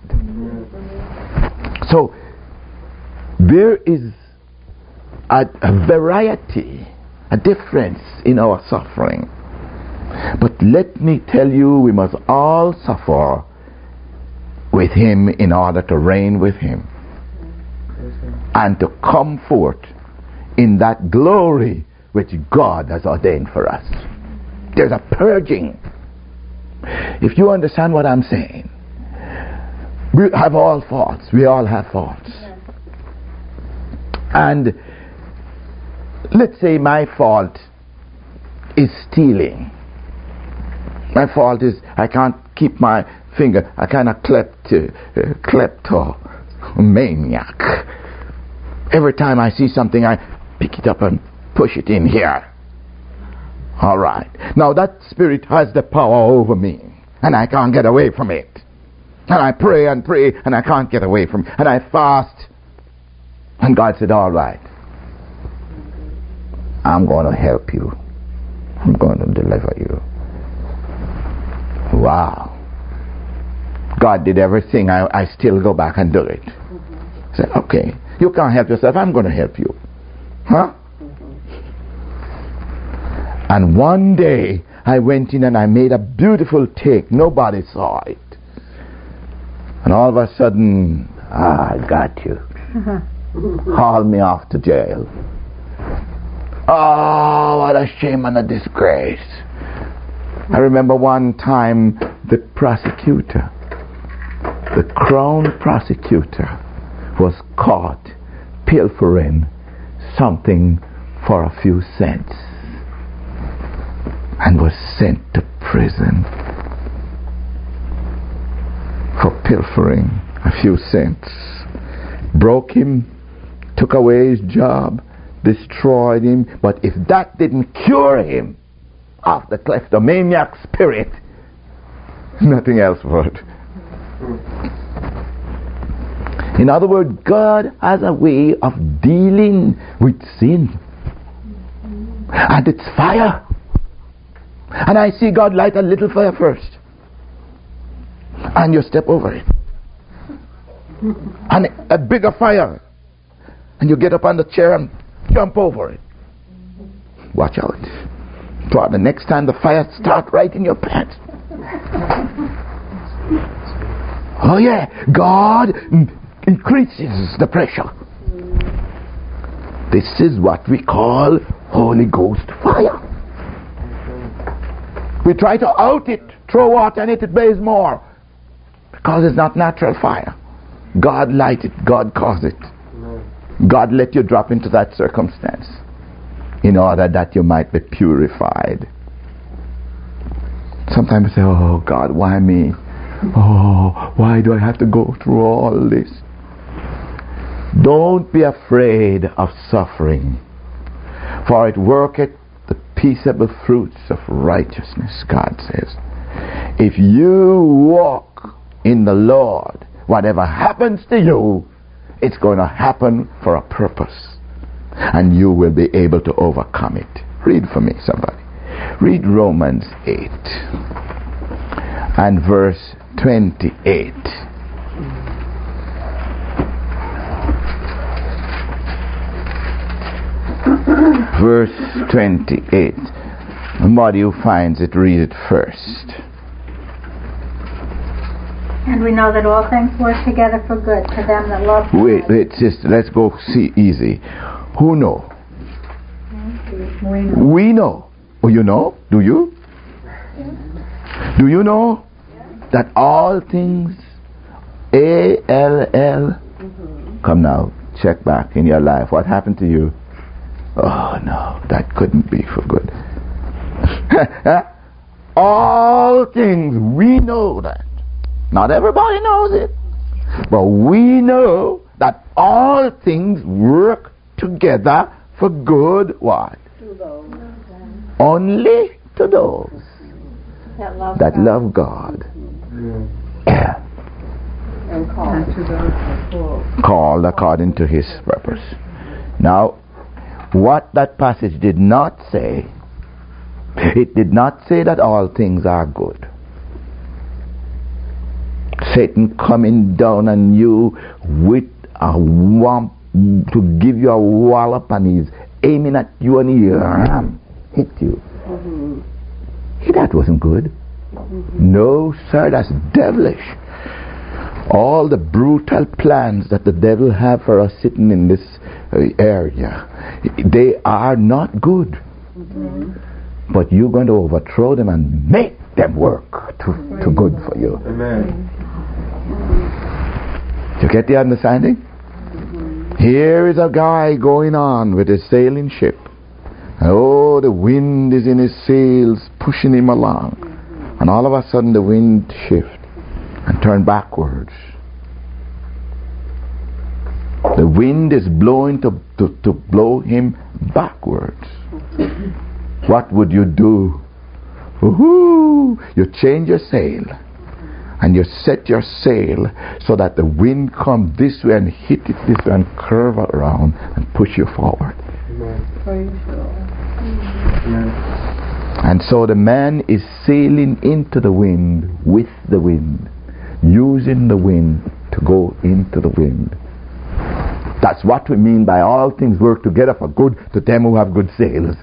So there is a variety, a difference in our suffering. But let me tell you, we must all suffer with him in order to reign with him and to come forth in that glory which God has ordained for us. There's a purging. If you understand what I'm saying, we have all faults. We all have faults. And let's say my fault is stealing. My fault is I can't keep my finger. I kind of kleptomaniac. Every time I see something, I pick it up and push it in here. All right. Now that spirit has the power over me, and I can't get away from it. And I pray and pray, and I can't get away from it. And I fast. And God said, all right, I'm going to help you. I'm going to deliver you. Wow. God did everything. I still go back and do it. I said, okay, you can't help yourself. I'm going to help you. Huh? And one day I went in and I made a beautiful take. Nobody saw it. And all of a sudden, I got you. Haul me off to jail. Oh, what a shame and a disgrace. I remember one time the prosecutor, the crown prosecutor, was caught pilfering something for a few cents and was sent to prison for pilfering a few cents. Broke him, took away his job, destroyed him. But if that didn't cure him of the kleptomaniac spirit, nothing else would. In other words, God has a way of dealing with sin. And it's fire. And I see God light a little fire first. And you step over it. And a bigger fire. And you get up on the chair and jump over it. Watch out. For the next time the fire starts right in your pants. Oh yeah, God increases the pressure. This is what we call Holy Ghost fire. We try to out it, throw water in it blaze more. Because it's not natural fire. God light it, God cause it. God let you drop into that circumstance in order that you might be purified. Sometimes we say, oh God, why me? Oh, why do I have to go through all this? Don't be afraid of suffering, for it worketh the peaceable fruits of righteousness, God says. If you walk in the Lord, whatever happens to you, it's going to happen for a purpose, and you will be able to overcome it. Read for me, somebody. Read Romans 8 and verse 28. Verse 28. Somebody who finds it, read it first. And we know that all things work together for good to them that love God. Wait, sister, let's go see easy. Who know? We know. Oh, you know? Do you? Do you know that all things, A-L-L, come now, check back in your life. What happened to you? Oh, no, that couldn't be for good. All things, we know that. Not everybody knows it. But we know that all things work together for good, what? Only to those that love God. Yeah. And called to those Called according to his purpose. Now, what that passage did not say, it did not say that all things are good. Satan coming down on you with a whomp to give you a wallop, and he's aiming at you and he hit you. That wasn't good. No, sir, that's devilish. All the brutal plans that the devil have for us sitting in this area, they are not good. But you're going to overthrow them and make them work to good for you. Amen. You get the understanding? Here is a guy going on with a sailing ship. Oh, the wind is in his sails pushing him along. And all of a sudden the wind shifts and turn backwards. The wind is blowing to blow him backwards. What would you do? Woohoo! You change your sail and you set your sail so that the wind comes this way and hit it this way and curve around and push you forward. And so the man is sailing into the wind with the wind, using the wind to go into the wind. That's what we mean by all things work together for good to them who have good sails.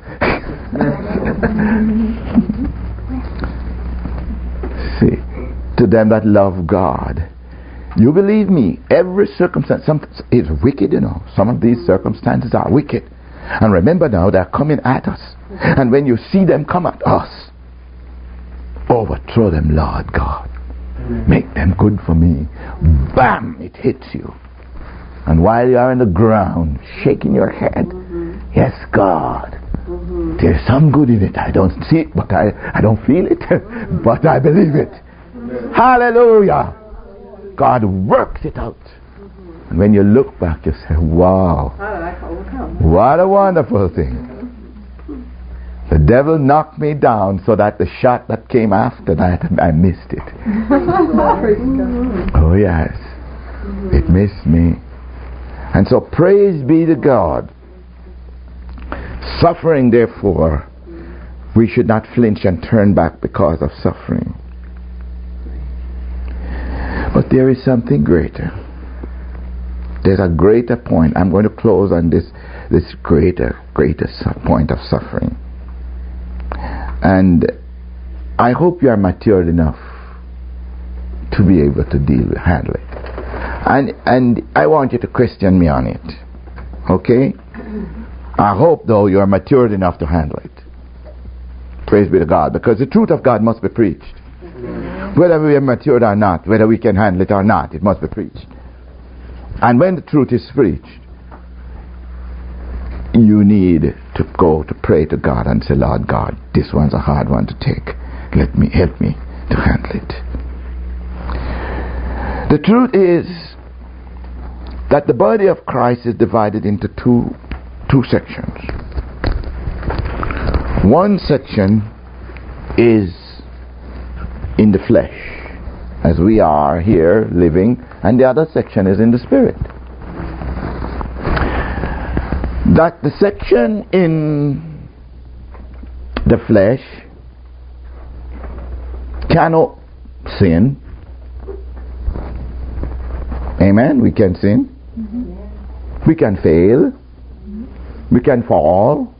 See, to them that love God. You believe me, every circumstance is wicked, you know. Some of these circumstances are wicked. And remember now, they're coming at us. And when you see them come at us, overthrow them, Lord God. Make them good for me. Bam! It hits you. And while you are on the ground, shaking your head, yes, God, there's some good in it. I don't see it, but I don't feel it, but I believe it. Hallelujah! God works it out. And when you look back, you say, wow, what a wonderful thing. The devil knocked me down so that the shot that came after that, I missed it. Oh yes, it missed me. And so praise be to God. Suffering, therefore, we should not flinch and turn back because of suffering. But there is something greater. There's a greater point. I'm going to close on this greater point of suffering. And I hope you are matured enough to be able to handle it. And I want you to question me on it. Okay? I hope, though, you are matured enough to handle it. Praise be to God. Because the truth of God must be preached. Whether we are matured or not, whether we can handle it or not, it must be preached. And when the truth is preached, you need to go to pray to God and say, Lord God, this one's a hard one to take. Help me to handle it. The truth is that the body of Christ is divided into two sections. One section is in the flesh, as we are here living, and the other section is in the spirit. That the section in the flesh cannot sin. Amen? We can sin. Mm-hmm. We can fail. Mm-hmm. We can fall.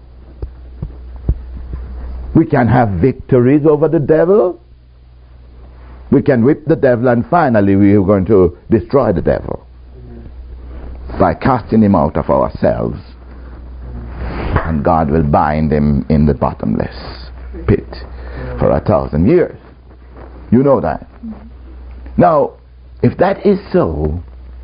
We can have victories over the devil. We can whip the devil, and finally we are going to destroy the devil by casting him out of ourselves. And God will bind him in the bottomless pit for 1,000 years. You know that. Now, if that is so,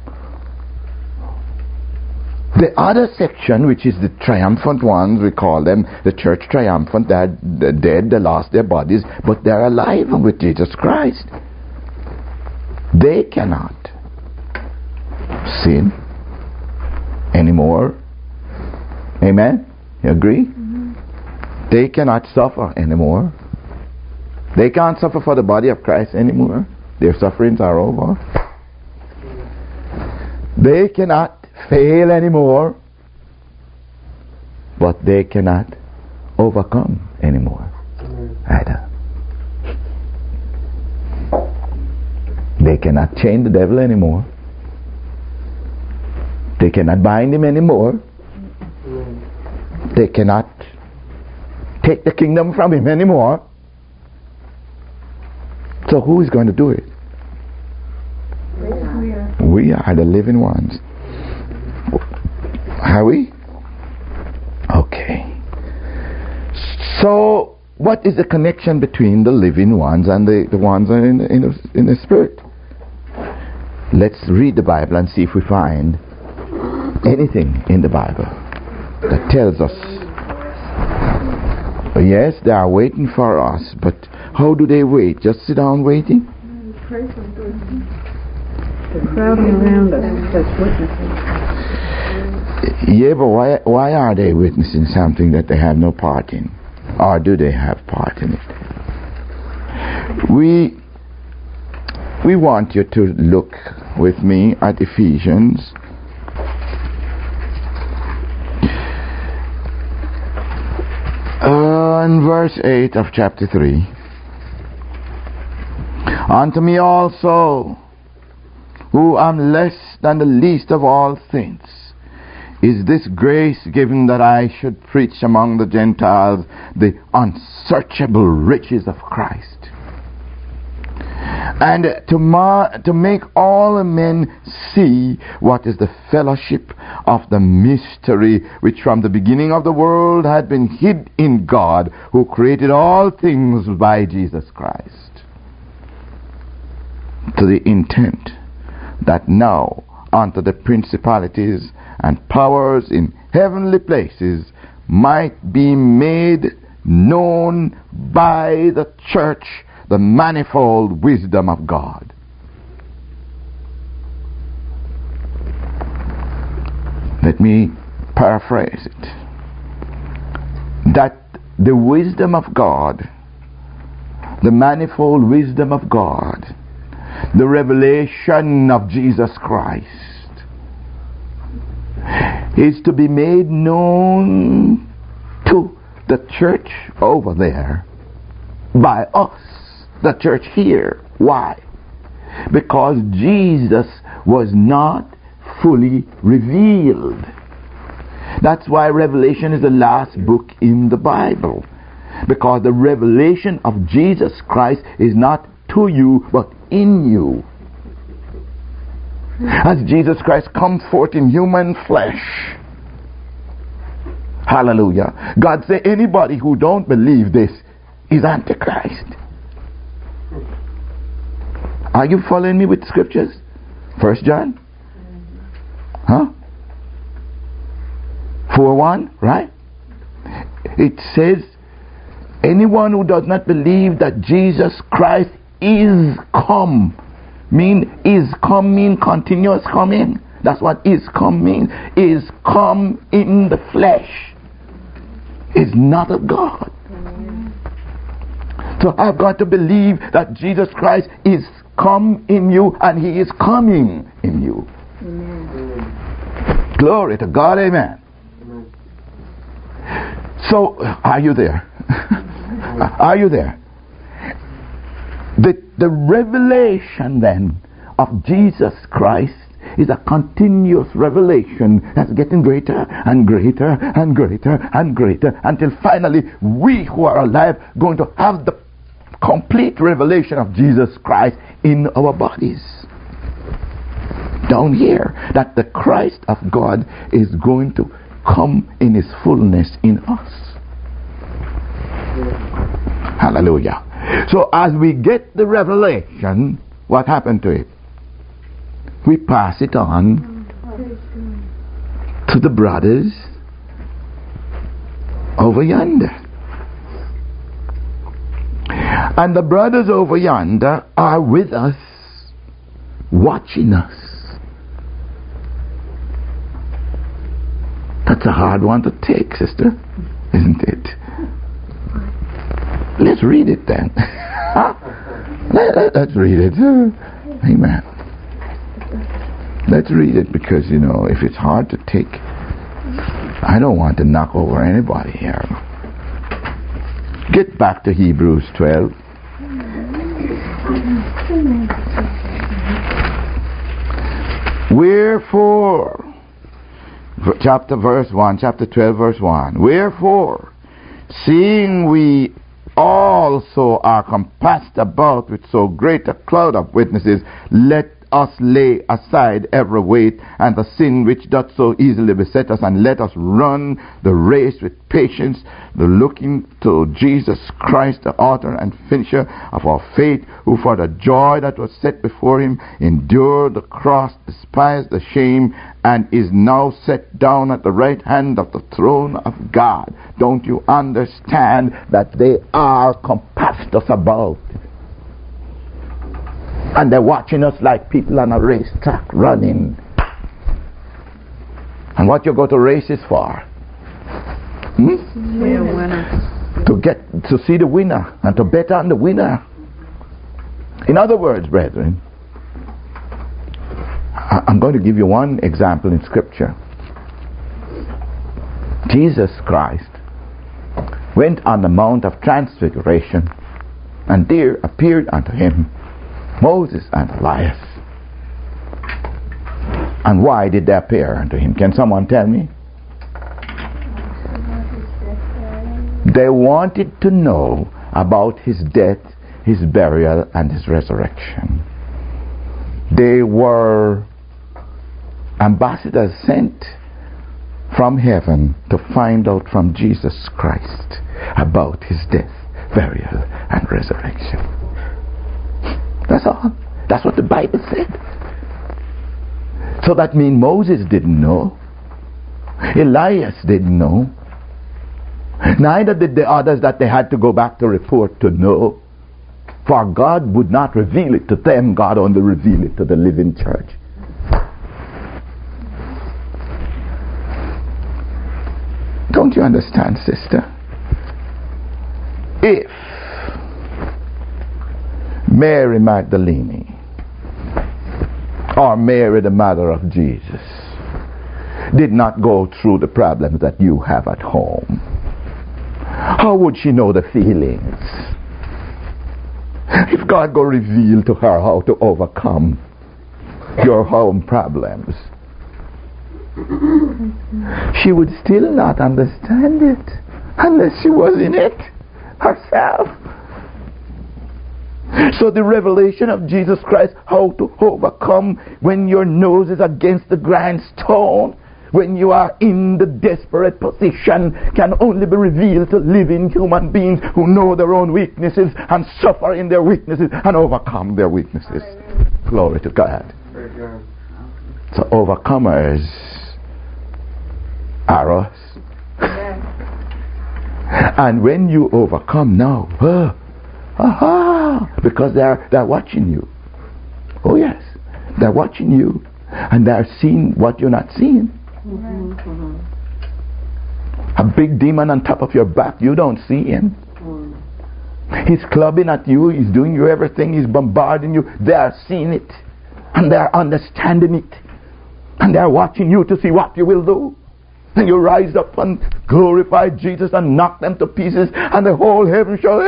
the other section, which is the triumphant ones, we call them the church triumphant, they're dead, they lost their bodies, but they're alive with Jesus Christ. They cannot sin anymore. Amen? You agree? Mm-hmm. They cannot suffer anymore. They can't suffer for the body of Christ anymore. Their sufferings are over. They cannot fail anymore, but they cannot overcome anymore either. They cannot chain the devil anymore. They cannot bind him anymore. They cannot take the kingdom from him anymore. So who is going to do it? We are the living ones. Are we? Okay. So, what is the connection between the living ones and the ones in the spirit? Let's read the Bible and see if we find anything in the Bible that tells us. Yes, they are waiting for us, but how do they wait? Just sit down waiting? The crowd around us that's witnessing. Yeah, but why are they witnessing something that they have no part in? Or do they have part in it? We want you to look with me at Ephesians in verse 8 of chapter 3. Unto me also, who am less than the least of all saints, is this grace given that I should preach among the Gentiles the unsearchable riches of Christ, and to make all men see what is the fellowship of the mystery which from the beginning of the world had been hid in God, who created all things by Jesus Christ, to the intent that now unto the principalities and powers in heavenly places might be made known by the church the manifold wisdom of God. Let me paraphrase it. That the wisdom of God, the manifold wisdom of God, the revelation of Jesus Christ is to be made known to the church over there by us, the church here. Why? Because Jesus was not fully revealed. That's why Revelation is the last book in the Bible, because the revelation of Jesus Christ is not to you but in you. As Jesus Christ comes forth in human flesh, hallelujah, God said anybody who don't believe this is Antichrist. Are you following me with scriptures? 1 John? Huh? 4:1, right? It says Anyone who does not believe that Jesus Christ is come, mean continuous coming. That's what is come means. Is come in the flesh. Is not of God. So I've got to believe that Jesus Christ is come in you and He is coming in you. Amen. Glory to God, amen. Amen. So, are you there? Are you there? The revelation then of Jesus Christ is a continuous revelation that's getting greater and greater and greater and greater until finally we who are alive going to have the complete revelation of Jesus Christ in our bodies. Down here, that the Christ of God is going to come in His fullness in us. Hallelujah. So as we get the revelation, what happened to it? We pass it on to the brothers over yonder. And the brothers over yonder are with us, watching us. That's a hard one to take, sister, isn't it? Let's read it then. Let's read it. Amen. Let's read it because, if it's hard to take, I don't want to knock over anybody here. Get back to Hebrews 12. Wherefore, chapter 12 verse 1. Wherefore, seeing we also are compassed about with so great a cloud of witnesses, let us lay aside every weight and the sin which doth so easily beset us, and let us run the race with patience, looking to Jesus Christ, the author and finisher of our faith, who for the joy that was set before Him endured the cross, despised the shame, and is now set down at the right hand of the throne of God. Don't you understand that they are compassed us about? And they're watching us like people on a racetrack running. And what you go to races for? To see the winner and to bet on the winner. In other words, brethren, I'm going to give you one example in Scripture. Jesus Christ went on the Mount of Transfiguration, and there appeared unto Him Moses and Elias. And why did they appear unto Him? Can someone tell me? They wanted to know about His death, His burial, and His resurrection. They were ambassadors sent from heaven to find out from Jesus Christ about His death, burial, and resurrection. That's all. That's what the Bible said. So that means Moses didn't know. Elias didn't know. Neither did the others that they had to go back to report to know. For God would not reveal it to them. God only revealed it to the living church. Don't you understand, sister? If Mary Magdalene or Mary the mother of Jesus did not go through the problems that you have at home, how would she know the feelings? If God go reveal to her how to overcome your home problems, she would still not understand it unless she was in it herself. So the revelation of Jesus Christ, how to overcome when your nose is against the grindstone, when you are in the desperate position, can only be revealed to living human beings who know their own weaknesses and suffer in their weaknesses and overcome their weaknesses. Glory to God. So overcomers are us. And when you overcome now, because they're watching you. Oh yes, they're watching you, and they're seeing what you're not seeing. A big demon on top of your back, you don't see him. He's clubbing at you, he's doing you everything, he's bombarding you. They are seeing it, and they are understanding it, and they are watching you to see what you will do. And you rise up and glorify Jesus and knock them to pieces, and the whole heaven shouts.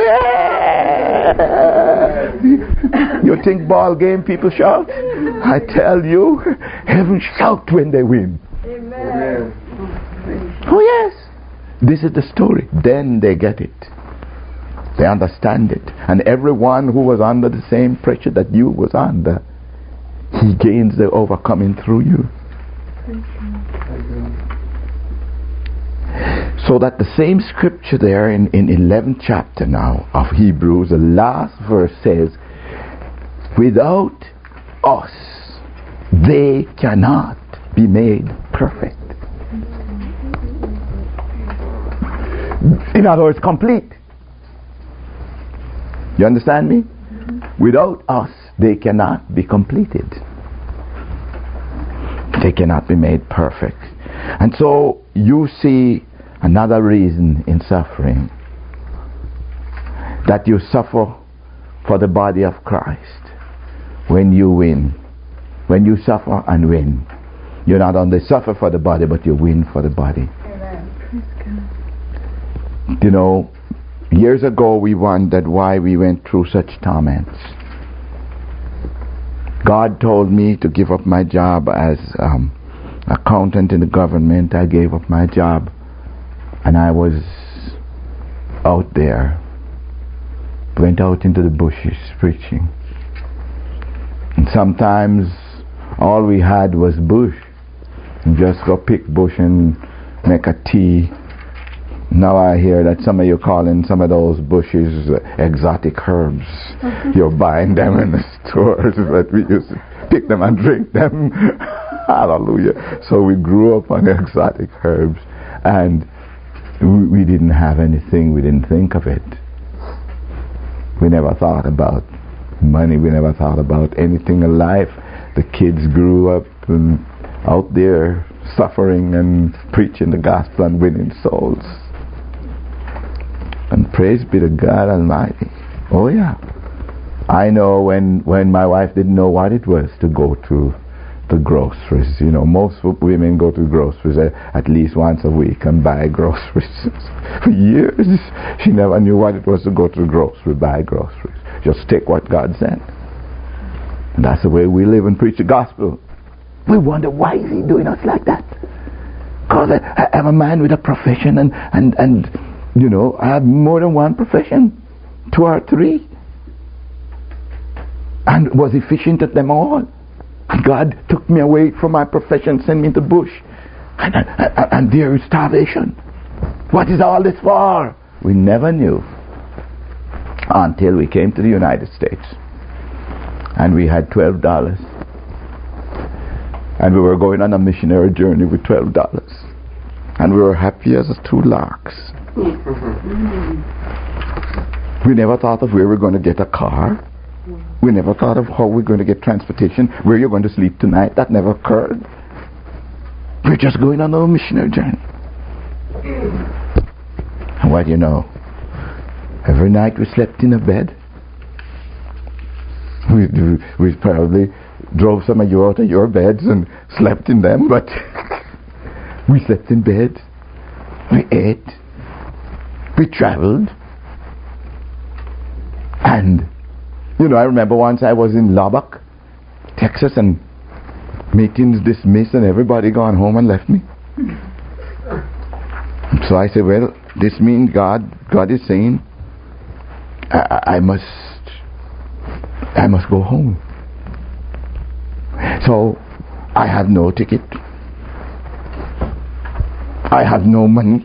You think ball game people shout? I tell you, heaven shout when they win. Amen. Oh yes, this is the story. Then they get it. They understand it. And everyone who was under the same pressure that you was under, he gains the overcoming through you. So that the same scripture there in 11th chapter now of Hebrews, the last verse says, without us they cannot be made perfect. In other words, complete. You understand me? Without us they cannot be completed. They cannot be made perfect. And so you see another reason in suffering, that you suffer for the body of Christ. When you win, when you suffer and win, you not only suffer for the body, but you win for the body. Amen. You know, years ago we wondered why we went through such torments. God told me to give up my job as accountant in the government. I gave up my job, and I was out there, went out into the bushes preaching. And sometimes all we had was bush, and just go pick bush and make a tea. Now I hear that some of you calling some of those bushes exotic herbs. You're buying them in the stores, but we used to pick them and drink them. Hallelujah. So we grew up on exotic herbs, and we didn't have anything, we didn't think of it. We never thought about money, we never thought about anything in life. The kids grew up and out there suffering and preaching the gospel and winning souls. And praise be to God Almighty. Oh yeah. I know when my wife didn't know what it was to go to the groceries. You know, most women go to groceries at least once a week and buy groceries. For years, she never knew what it was to go to the grocery, buy groceries. Just take what God sent. And that's the way we live and preach the gospel. We wonder, why is he doing us like that? Because I'm a man with a profession, and you know, I have more than one profession, 2 or 3, and was efficient at them all. And God took me away from my profession, sent me into the bush, and there is starvation. What is all this for? We never knew until we came to the United States, and we had $12, and we were going on a missionary journey with $12, and we were happy as 2 larks. We never thought of where we were going to get a car. We never thought of how we're going to get transportation, where you're going to sleep tonight. That never occurred. We're just going on a missionary journey. And what do you know? Every night we slept in a bed. We probably drove some of you out of your beds and slept in them, but we slept in bed. We ate. We traveled. And you know, I remember once I was in Lubbock, Texas, and meetings dismissed and everybody gone home and left me. So I said, well, this means God is saying I must go home. So I have no ticket. I have no money.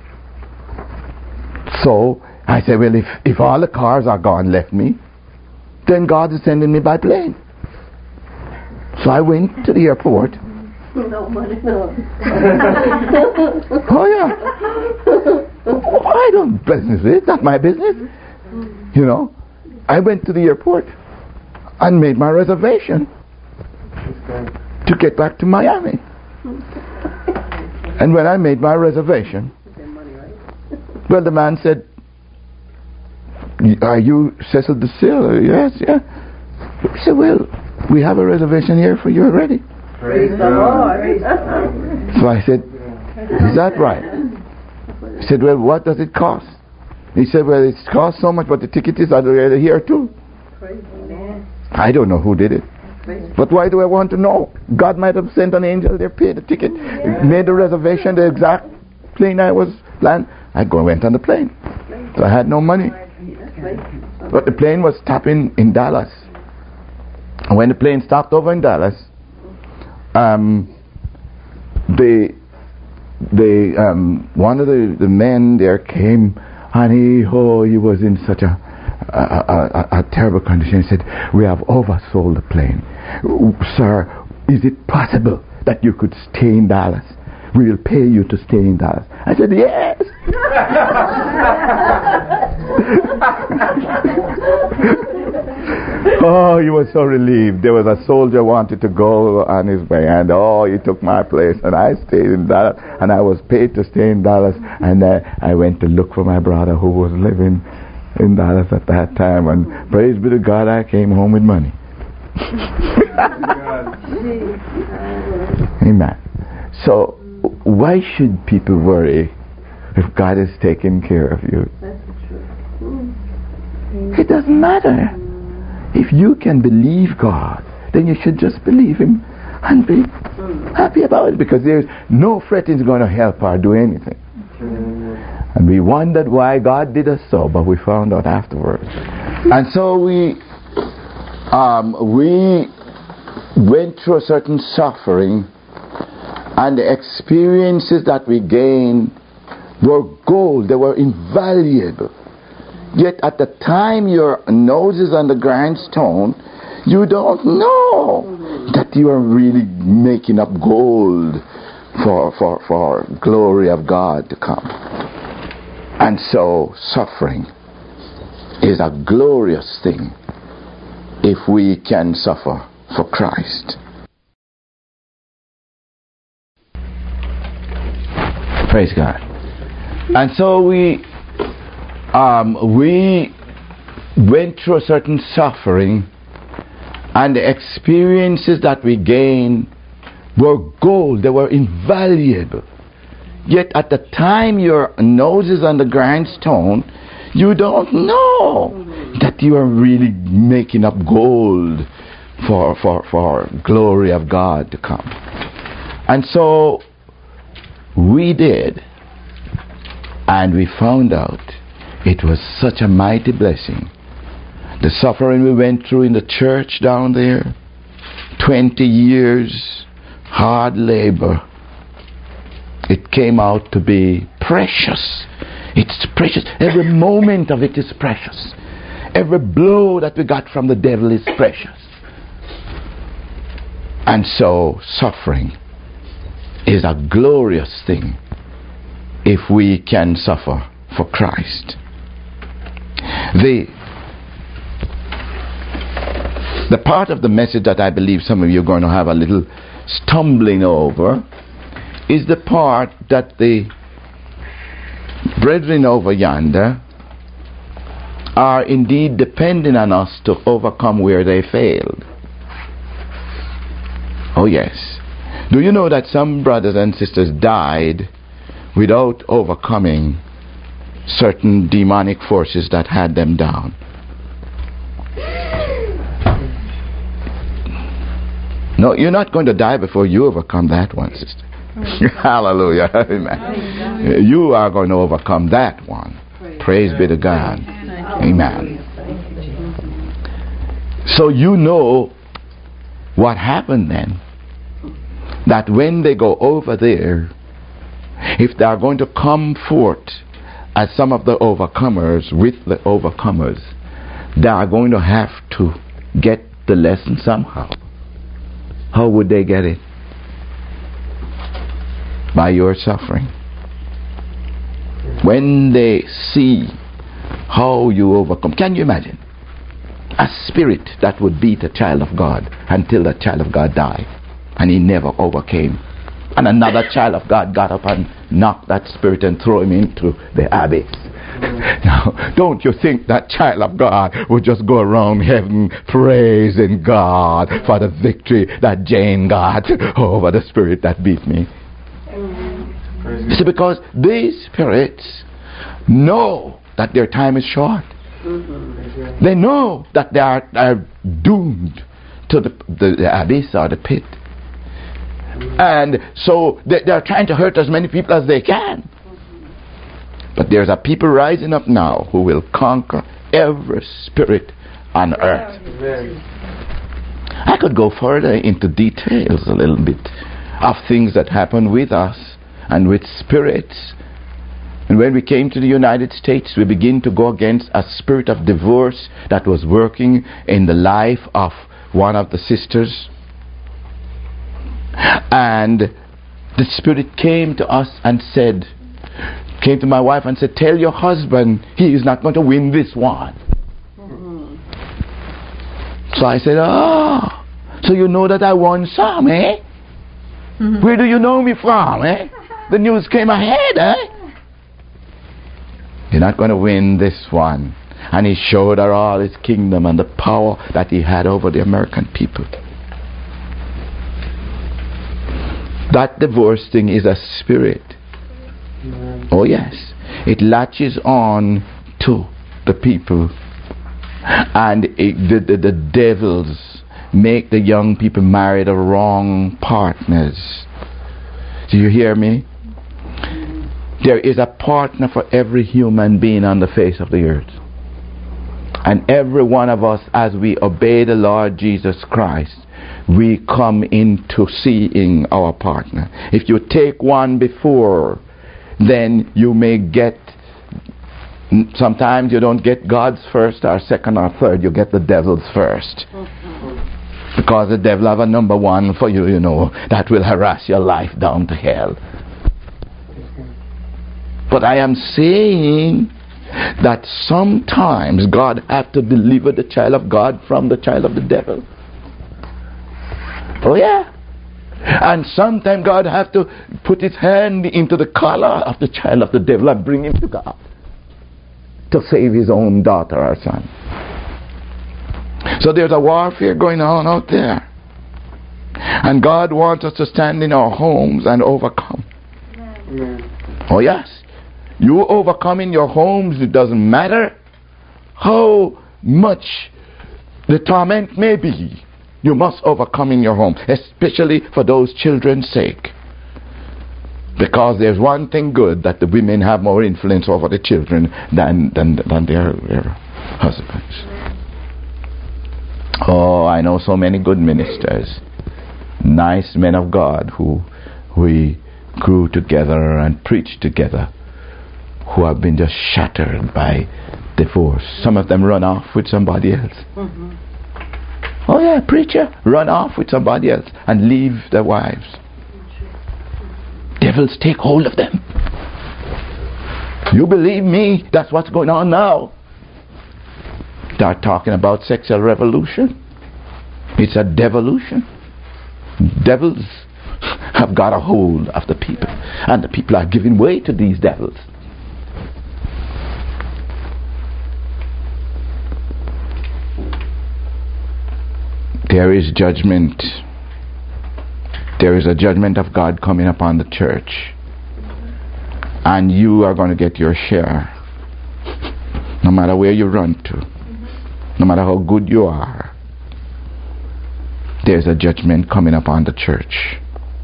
So I said, well, if all the cars are gone, left me, then God is sending me by plane. So I went to the airport. No money, no. Oh yeah. I don't business it. It's not my business. You know, I went to the airport and made my reservation to get back to Miami. And when I made my reservation, well, the man said, "Are you Cecil DeSille?" "Yes, yeah." He said, "Well, we have a reservation here for you already." Praise the Lord. So I said, "Is that right?" He said, "Well, what does it cost?" He said, "Well, it costs so much, but the ticket is already here too." I don't know who did it. But why do I want to know? God might have sent an angel there, paid the ticket, made the reservation, the exact plane I was planned. I went on the plane. So I had no money. But the plane was stopping in Dallas. And when the plane stopped over in Dallas, one of the men there came, and he was in such a terrible condition. He said, "We have oversold the plane. Sir, is it possible that you could stay in Dallas? We'll pay you to stay in Dallas." I said, "Yes." Oh, he was so relieved. There was a soldier wanted to go on his way, and he took my place, and I stayed in Dallas, and I was paid to stay in Dallas, and I went to look for my brother who was living in Dallas at that time, and praise be to God, I came home with money. Amen. So why should people worry if God is taking care of you? It doesn't matter. If you can believe God, then you should just believe Him and be happy about it, because there's no fretting is going to help or do anything. And we wondered why God did us so, but we found out afterwards. And so we went through a certain suffering, and the experiences that we gained were gold. They were invaluable. Yet at the time your nose is on the grindstone, you don't know that you are really making up gold for glory of God to come. And so suffering is a glorious thing if we can suffer for Christ. Praise God. And so we went through a certain suffering, and the experiences that we gained were gold. They were invaluable. Yet at the time your nose is on the grindstone, you don't know that you are really making up gold for glory of God to come. And so we did, and we found out it was such a mighty blessing. The suffering we went through in the church down there, 20 years, hard labor, it came out to be precious. It's precious. Every moment of it is precious. Every blow that we got from the devil is precious. And so suffering is a glorious thing if we can suffer for Christ. The part of the message that I believe some of you are going to have a little stumbling over is the part that the brethren over yonder are indeed depending on us to overcome where they failed. Oh yes. Do you know that some brothers and sisters died without overcoming certain demonic forces that had them down? No, you're not going to die before you overcome that one, sister. Hallelujah. Amen. You are going to overcome that one. Praise be to God. Amen. So you know what happened then. That when they go over there, if they are going to come forth as some of the overcomers with the overcomers, they are going to have to get the lesson somehow. How would they get it? By your suffering. when they see how you overcome. Can you imagine? A spirit that would beat a child of God until that child of God died, and he never overcame. And another child of God got up and knocked that spirit and threw him into the abyss. Now, don't you think that child of God would just go around heaven praising God for the victory that Jane got over the spirit that beat me? You see, because these spirits know that their time is short. They know that they are doomed to the abyss or the pit. And so they are trying to hurt as many people as they can. But there's a people rising up now who will conquer every spirit on earth. I could go further into details a little bit of things that happen with us and with spirits. And when we came to the United States, we began to go against a spirit of divorce that was working in the life of one of the sisters. And the spirit came to us and said, came to my wife and said, tell your husband he is not going to win this one. So I said, so you know that I won some, eh? Where do you know me from, eh? The news came ahead, eh? You're not going to win this one. And he showed her all his kingdom and the power that he had over the American people. That divorce thing is a spirit. Oh yes. It latches on to the people. And the devils make the young people marry the wrong partners. Do you hear me? There is a partner for every human being on the face of the earth. And every one of us, as we obey the Lord Jesus Christ, we come into seeing our partner. If you take one before, then you may get, sometimes you don't get God's first or second or third, you get the devil's first. Because the devil have a number one for you, you know, that will harass your life down to hell. But I am saying that sometimes God has to deliver the child of God from the child of the devil. Oh yeah. And sometimes God has to put his hand into the collar of the child of the devil and bring him to God to save his own daughter or son. So there's a warfare going on out there. And God wants us to stand in our homes and overcome. Oh yes. You overcome in your homes, it doesn't matter how much the torment may be. You must overcome in your home, especially for those children's sake. Because there's one thing good, that the women have more influence over the children than their husbands. Oh, I know so many good ministers, nice men of God who we grew together and preached together, who have been just shattered by divorce. Some of them run off with somebody else. Oh yeah, preacher, run off with somebody else and leave their wives. Devils take hold of them. You believe me, that's what's going on now. Start talking about sexual revolution. It's a devolution. Devils have got a hold of the people, and the people are giving way to these devils. There is judgment. There is a judgment of God coming upon the church. And you are going to get your share. No matter where you run to. No matter how good you are. There's a judgment coming upon the church.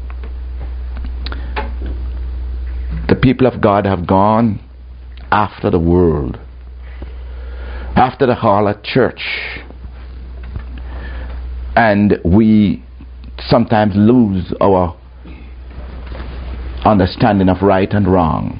The people of God have gone after the world. After the harlot church. And we sometimes lose our understanding of right and wrong.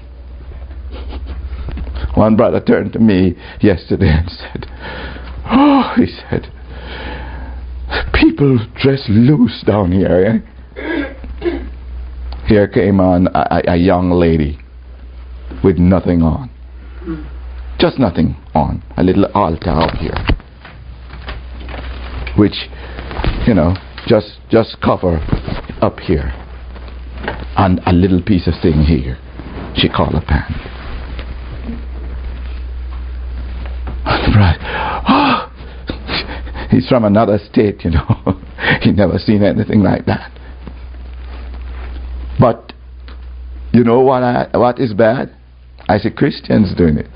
One brother turned to me yesterday and said, he said, people dress loose down here. Eh? Here came on a young lady with nothing on. Just nothing on. A little altar up here, which, just cover up here, and a little piece of thing here she called a pan. Right. Oh, he's from another state, He never seen anything like that. But you know what is bad? I see Christians doing it.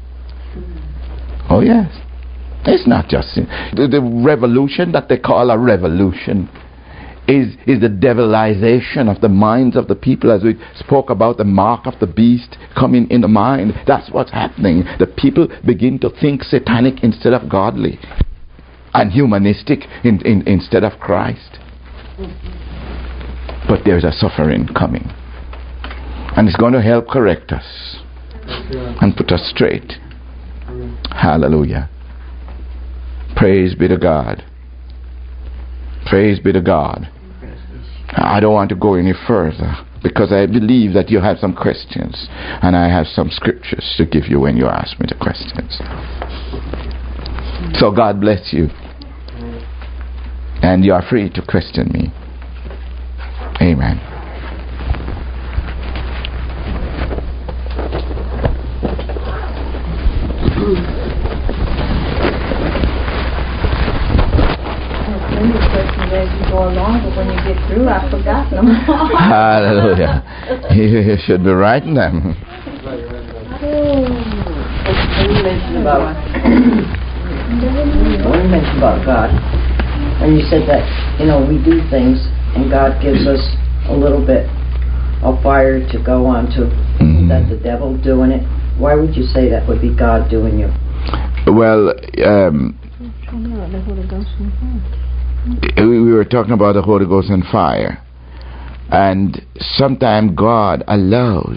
Oh yes. It's not just the revolution that they call a revolution is the devilization of the minds of the people, as we spoke about the mark of the beast coming in the mind. That's what's happening. The people begin to think satanic instead of godly, and humanistic instead of Christ. But there's a suffering coming, and it's going to help correct us and put us straight. Hallelujah. Praise be to God. Praise be to God. I don't want to go any further, because I believe that you have some questions, and I have some scriptures to give you when you ask me the questions. So God bless you, and you are free to question me. Amen. As you go along, but when you get through, I've forgotten them. Hallelujah. You should be writing them. When you mentioned about God, and you said that, we do things and God gives us a little bit of fire to go on to, that the devil doing it. Why would you say that would be God doing you? Well, we were talking about the Holy Ghost and fire, and sometimes God allows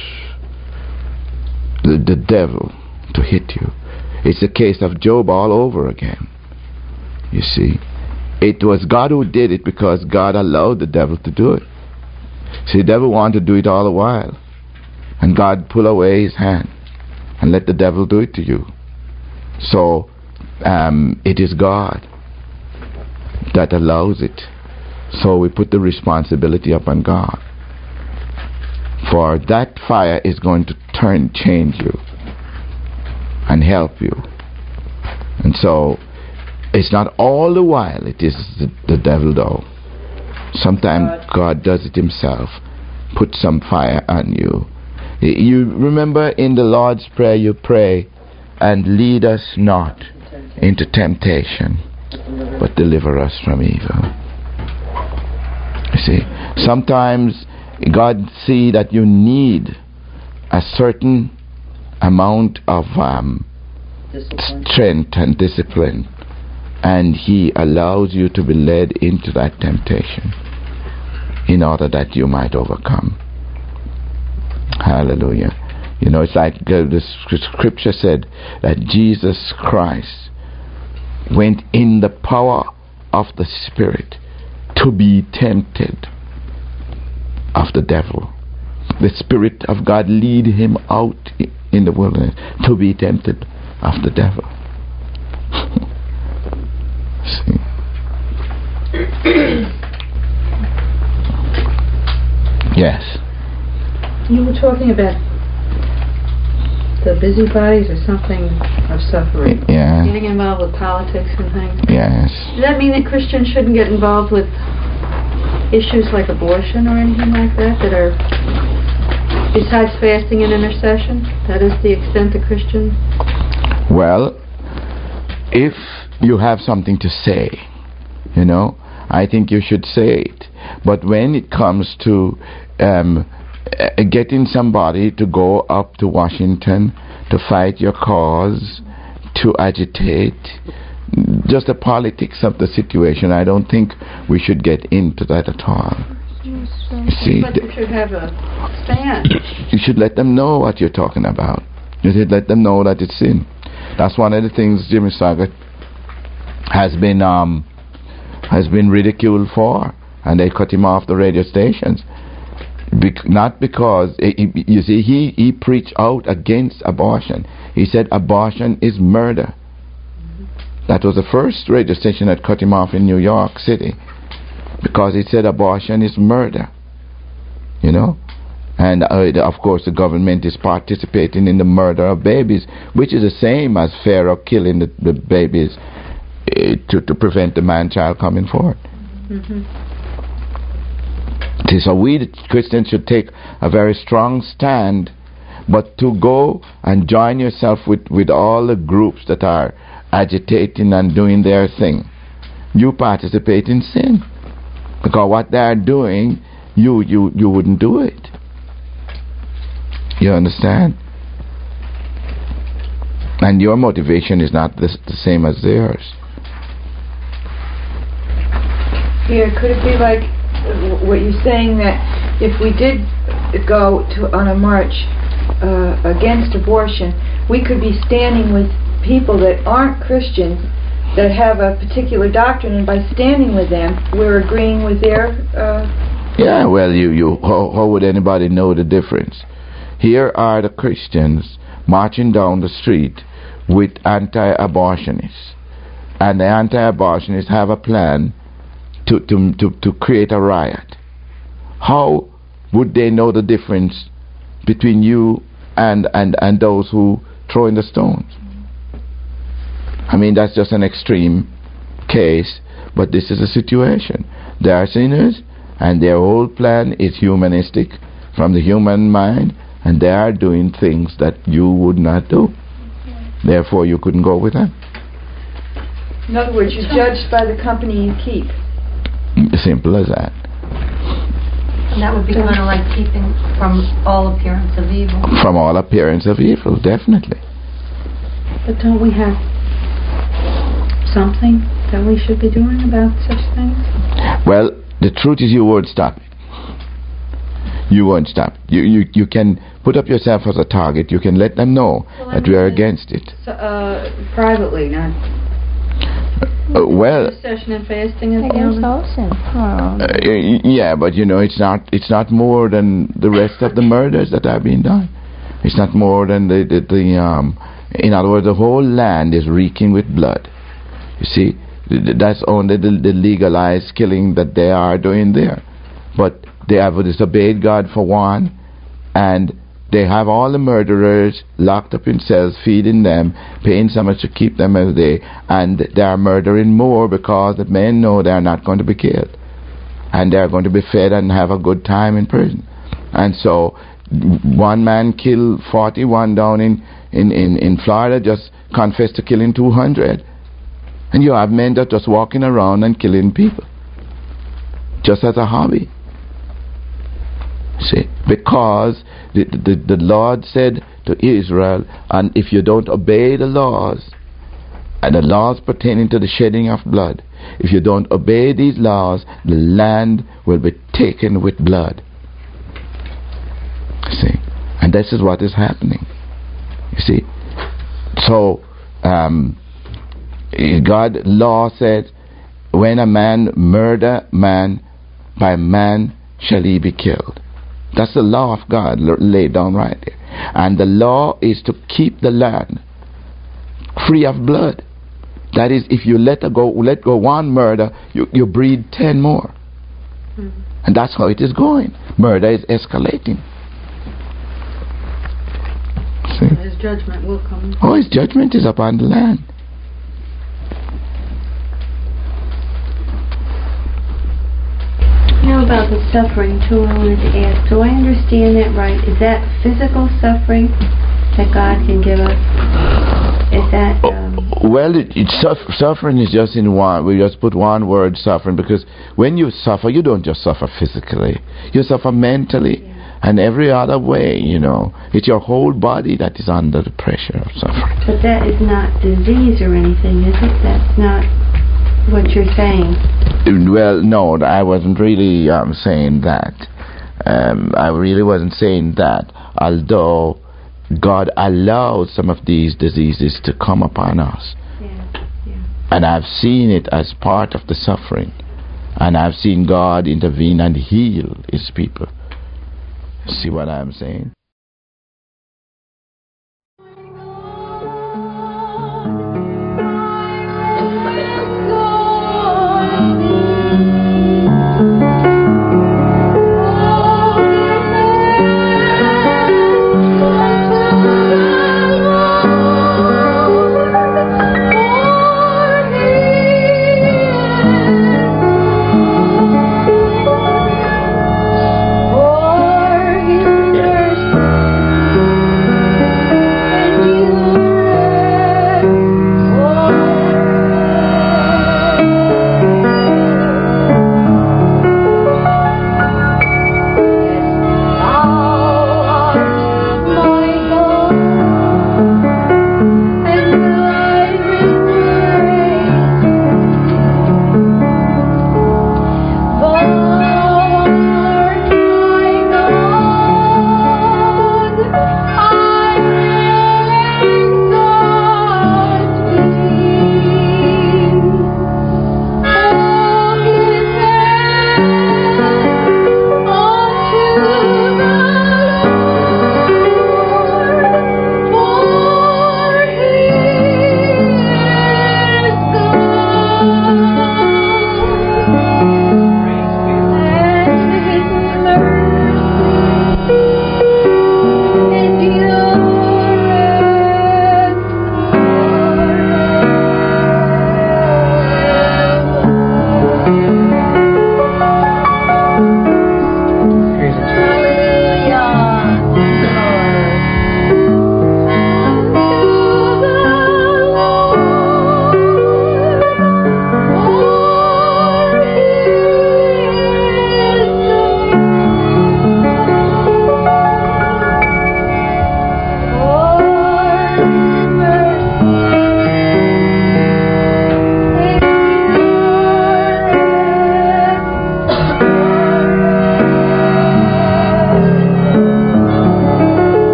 the devil to hit you. It's the case of Job all over again. You see, it was God who did it, because God allowed the devil to do it. See, the devil wanted to do it all the while, and God pulled away his hand and let the devil do it to you. So it is God that allows it. So we put the responsibility upon God, for that fire is going to change you and help you. And so it's not all the while it is the devil, though. Sometimes God does it himself, put some fire on you. You remember in the Lord's Prayer you pray, and lead us not into temptation, but deliver us from evil. You see, sometimes God see that you need a certain amount of strength and discipline, and He allows you to be led into that temptation in order that you might overcome. Hallelujah. It's like the scripture said that Jesus Christ went in the power of the Spirit to be tempted of the devil. The Spirit of God lead him out in the wilderness to be tempted of the devil. See? Yes. You were talking about the busybodies or something of suffering. Yeah. Getting involved with politics and things. Yes. Does that mean that Christians shouldn't get involved with issues like abortion or anything like that are besides fasting and intercession? That is the extent of Christians? Well, if you have something to say, I think you should say it. But when it comes to getting somebody to go up to Washington to fight your cause, to agitate, just the politics of the situation, I don't think we should get into that at all. You see, but you should have a stand. You should let them know what you're talking about. You should let them know that it's sin. That's one of the things Jimmy Swaggart has been ridiculed for, and they cut him off the radio stations. Not because, you see, he preached out against abortion. He said abortion is murder. That was the first radio station that cut him off in New York City, because he said abortion is murder. You know? And of course the government is participating in the murder of babies, which is the same as Pharaoh killing the babies to prevent the man-child coming forth. So we the Christians should take a very strong stand, but to go and join yourself with all the groups that are agitating and doing their thing, you participate in sin, because what they are doing, you wouldn't do it. You understand? And your motivation is not the same as theirs. Here, could it be like what you're saying, that if we did go on a march against abortion, we could be standing with people that aren't Christians, that have a particular doctrine, and by standing with them, we're agreeing with their... Yeah, well, how would anybody know the difference? Here are the Christians marching down the street with anti-abortionists, and the anti-abortionists have a plan to create a riot. How would they know the difference between you and those who throw in the stones? I mean, that's just an extreme case, but this is a situation. They are sinners, and their whole plan is humanistic, from the human mind, and they are doing things that you would not do. Therefore, you couldn't go with them. In other words, you're judged by the company you keep. Simple as that. And that would be kind of like keeping from all appearance of evil. From all appearance of evil, definitely. But don't we have something that we should be doing about such things? Well, the truth is you won't stop it. You won't stop. You can put up yourself as a target. You can let them know that we are against it. Privately, not... well... Session and fasting is Against all sin. Yeah, but you know, it's not more than the rest of the murders that are being done. It's not more than in other words, the whole land is reeking with blood. You see, that's only the legalized killing that they are doing there. But they have disobeyed God for one, and they have all the murderers locked up in cells, feeding them, paying so much to keep them every day, and they are murdering more because the men know they are not going to be killed, and they are going to be fed and have a good time in prison. And so one man killed 41 down in Florida, just confessed to killing 200. And you have men that just walking around and killing people, just as a hobby. See, because the Lord said to Israel, and if you don't obey the laws, and the laws pertaining to the shedding of blood, if you don't obey these laws, the land will be taken with blood. See, and this is what is happening. You see, so God law said, when a man murder man, by man shall he be killed. That's the law of God laid down right there. And the law is to keep the land free of blood. That is, if you let go one murder, you breed 10 more. And that's how it is going. Murder is escalating. See? His judgment will come. Oh, his judgment is upon the land. You know about the suffering too, I wanted to ask. Do I understand that right? Is that physical suffering that God can give us? Is that... Well, suffering is just in one. We just put one word, suffering, because when you suffer, you don't just suffer physically. You suffer mentally and every other way, you know. It's your whole body that is under the pressure of suffering. But that is not disease or anything, is it? That's not what you're saying. Well, no, I wasn't really saying that. I really wasn't saying that, although God allows some of these diseases to come upon us. And I've seen it as part of the suffering. And I've seen God intervene and heal his people. See what I'm saying? For his mercy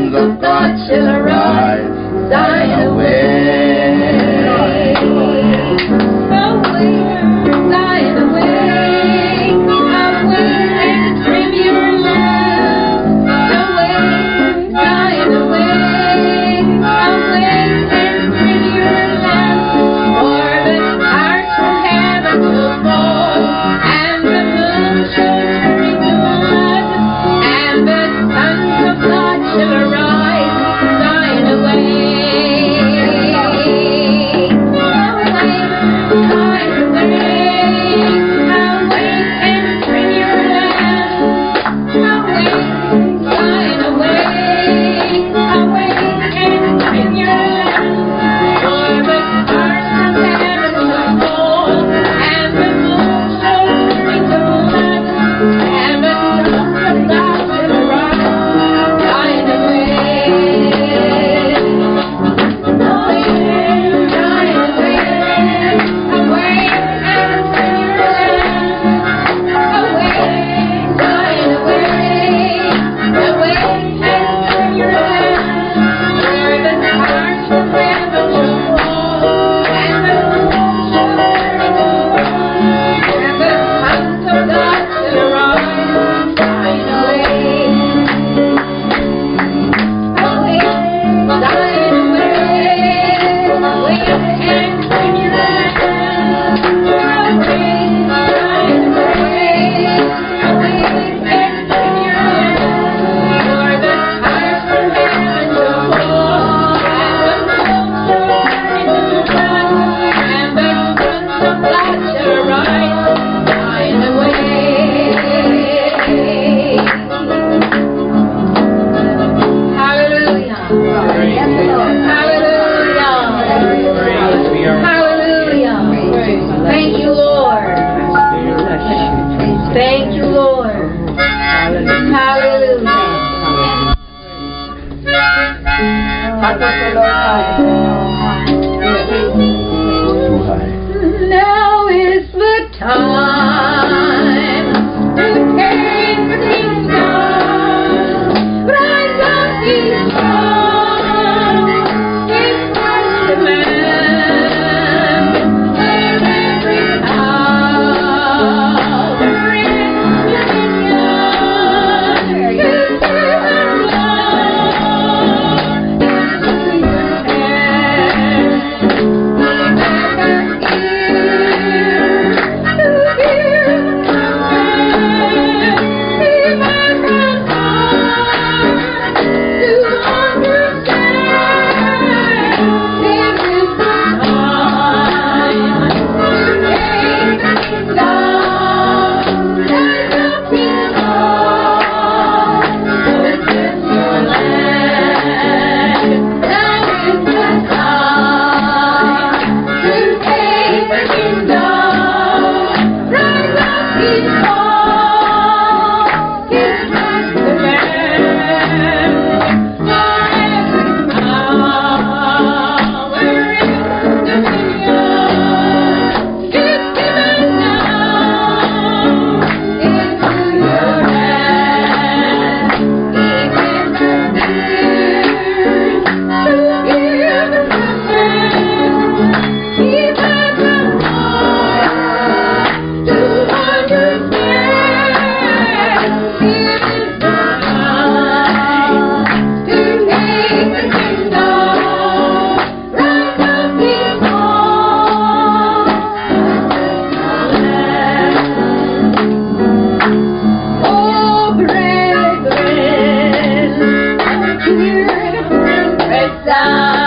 sons of God shall arise, Zion awake. Zion awake, awake and trim your lamp. Awake, Zion awake, awake and trim your lamp. For the stars from heaven will fall, and the moon shall turn to blood, and the sons of God shall arise, Zion awake. Awake, Zion awake, awake and trim your lamp. Awake, Zion awake, awake and trim your lamp. For the stars from heaven will fall, and the moon shall turn to blood, and the sons of God shall arise, Zion awake. Awake, Zion awake, awake and trim your lamp. Awake, Zion awake, awake and trim your lamp. For the stars from heaven will fall, and the moon shall turn to blood, and the sons of God shall arise, Zion awake. Awake, Zion awake, awake and trim your lamp. Awake, Zion awake, awake and trim your lamp. For the stars from heaven will fall, and the moon shall turn to blood, and the sons of God shall arise, Zion awake. Hallelujah. Hallelujah. Hallelujah. Thank you, Lord. Thank you, Lord. Hallelujah. Now is the time to take the kingdom. Rise up, ye strong. His Christ the man. Let every power in dominion to give and love into your hands. Brethren, hear the trumpet sound.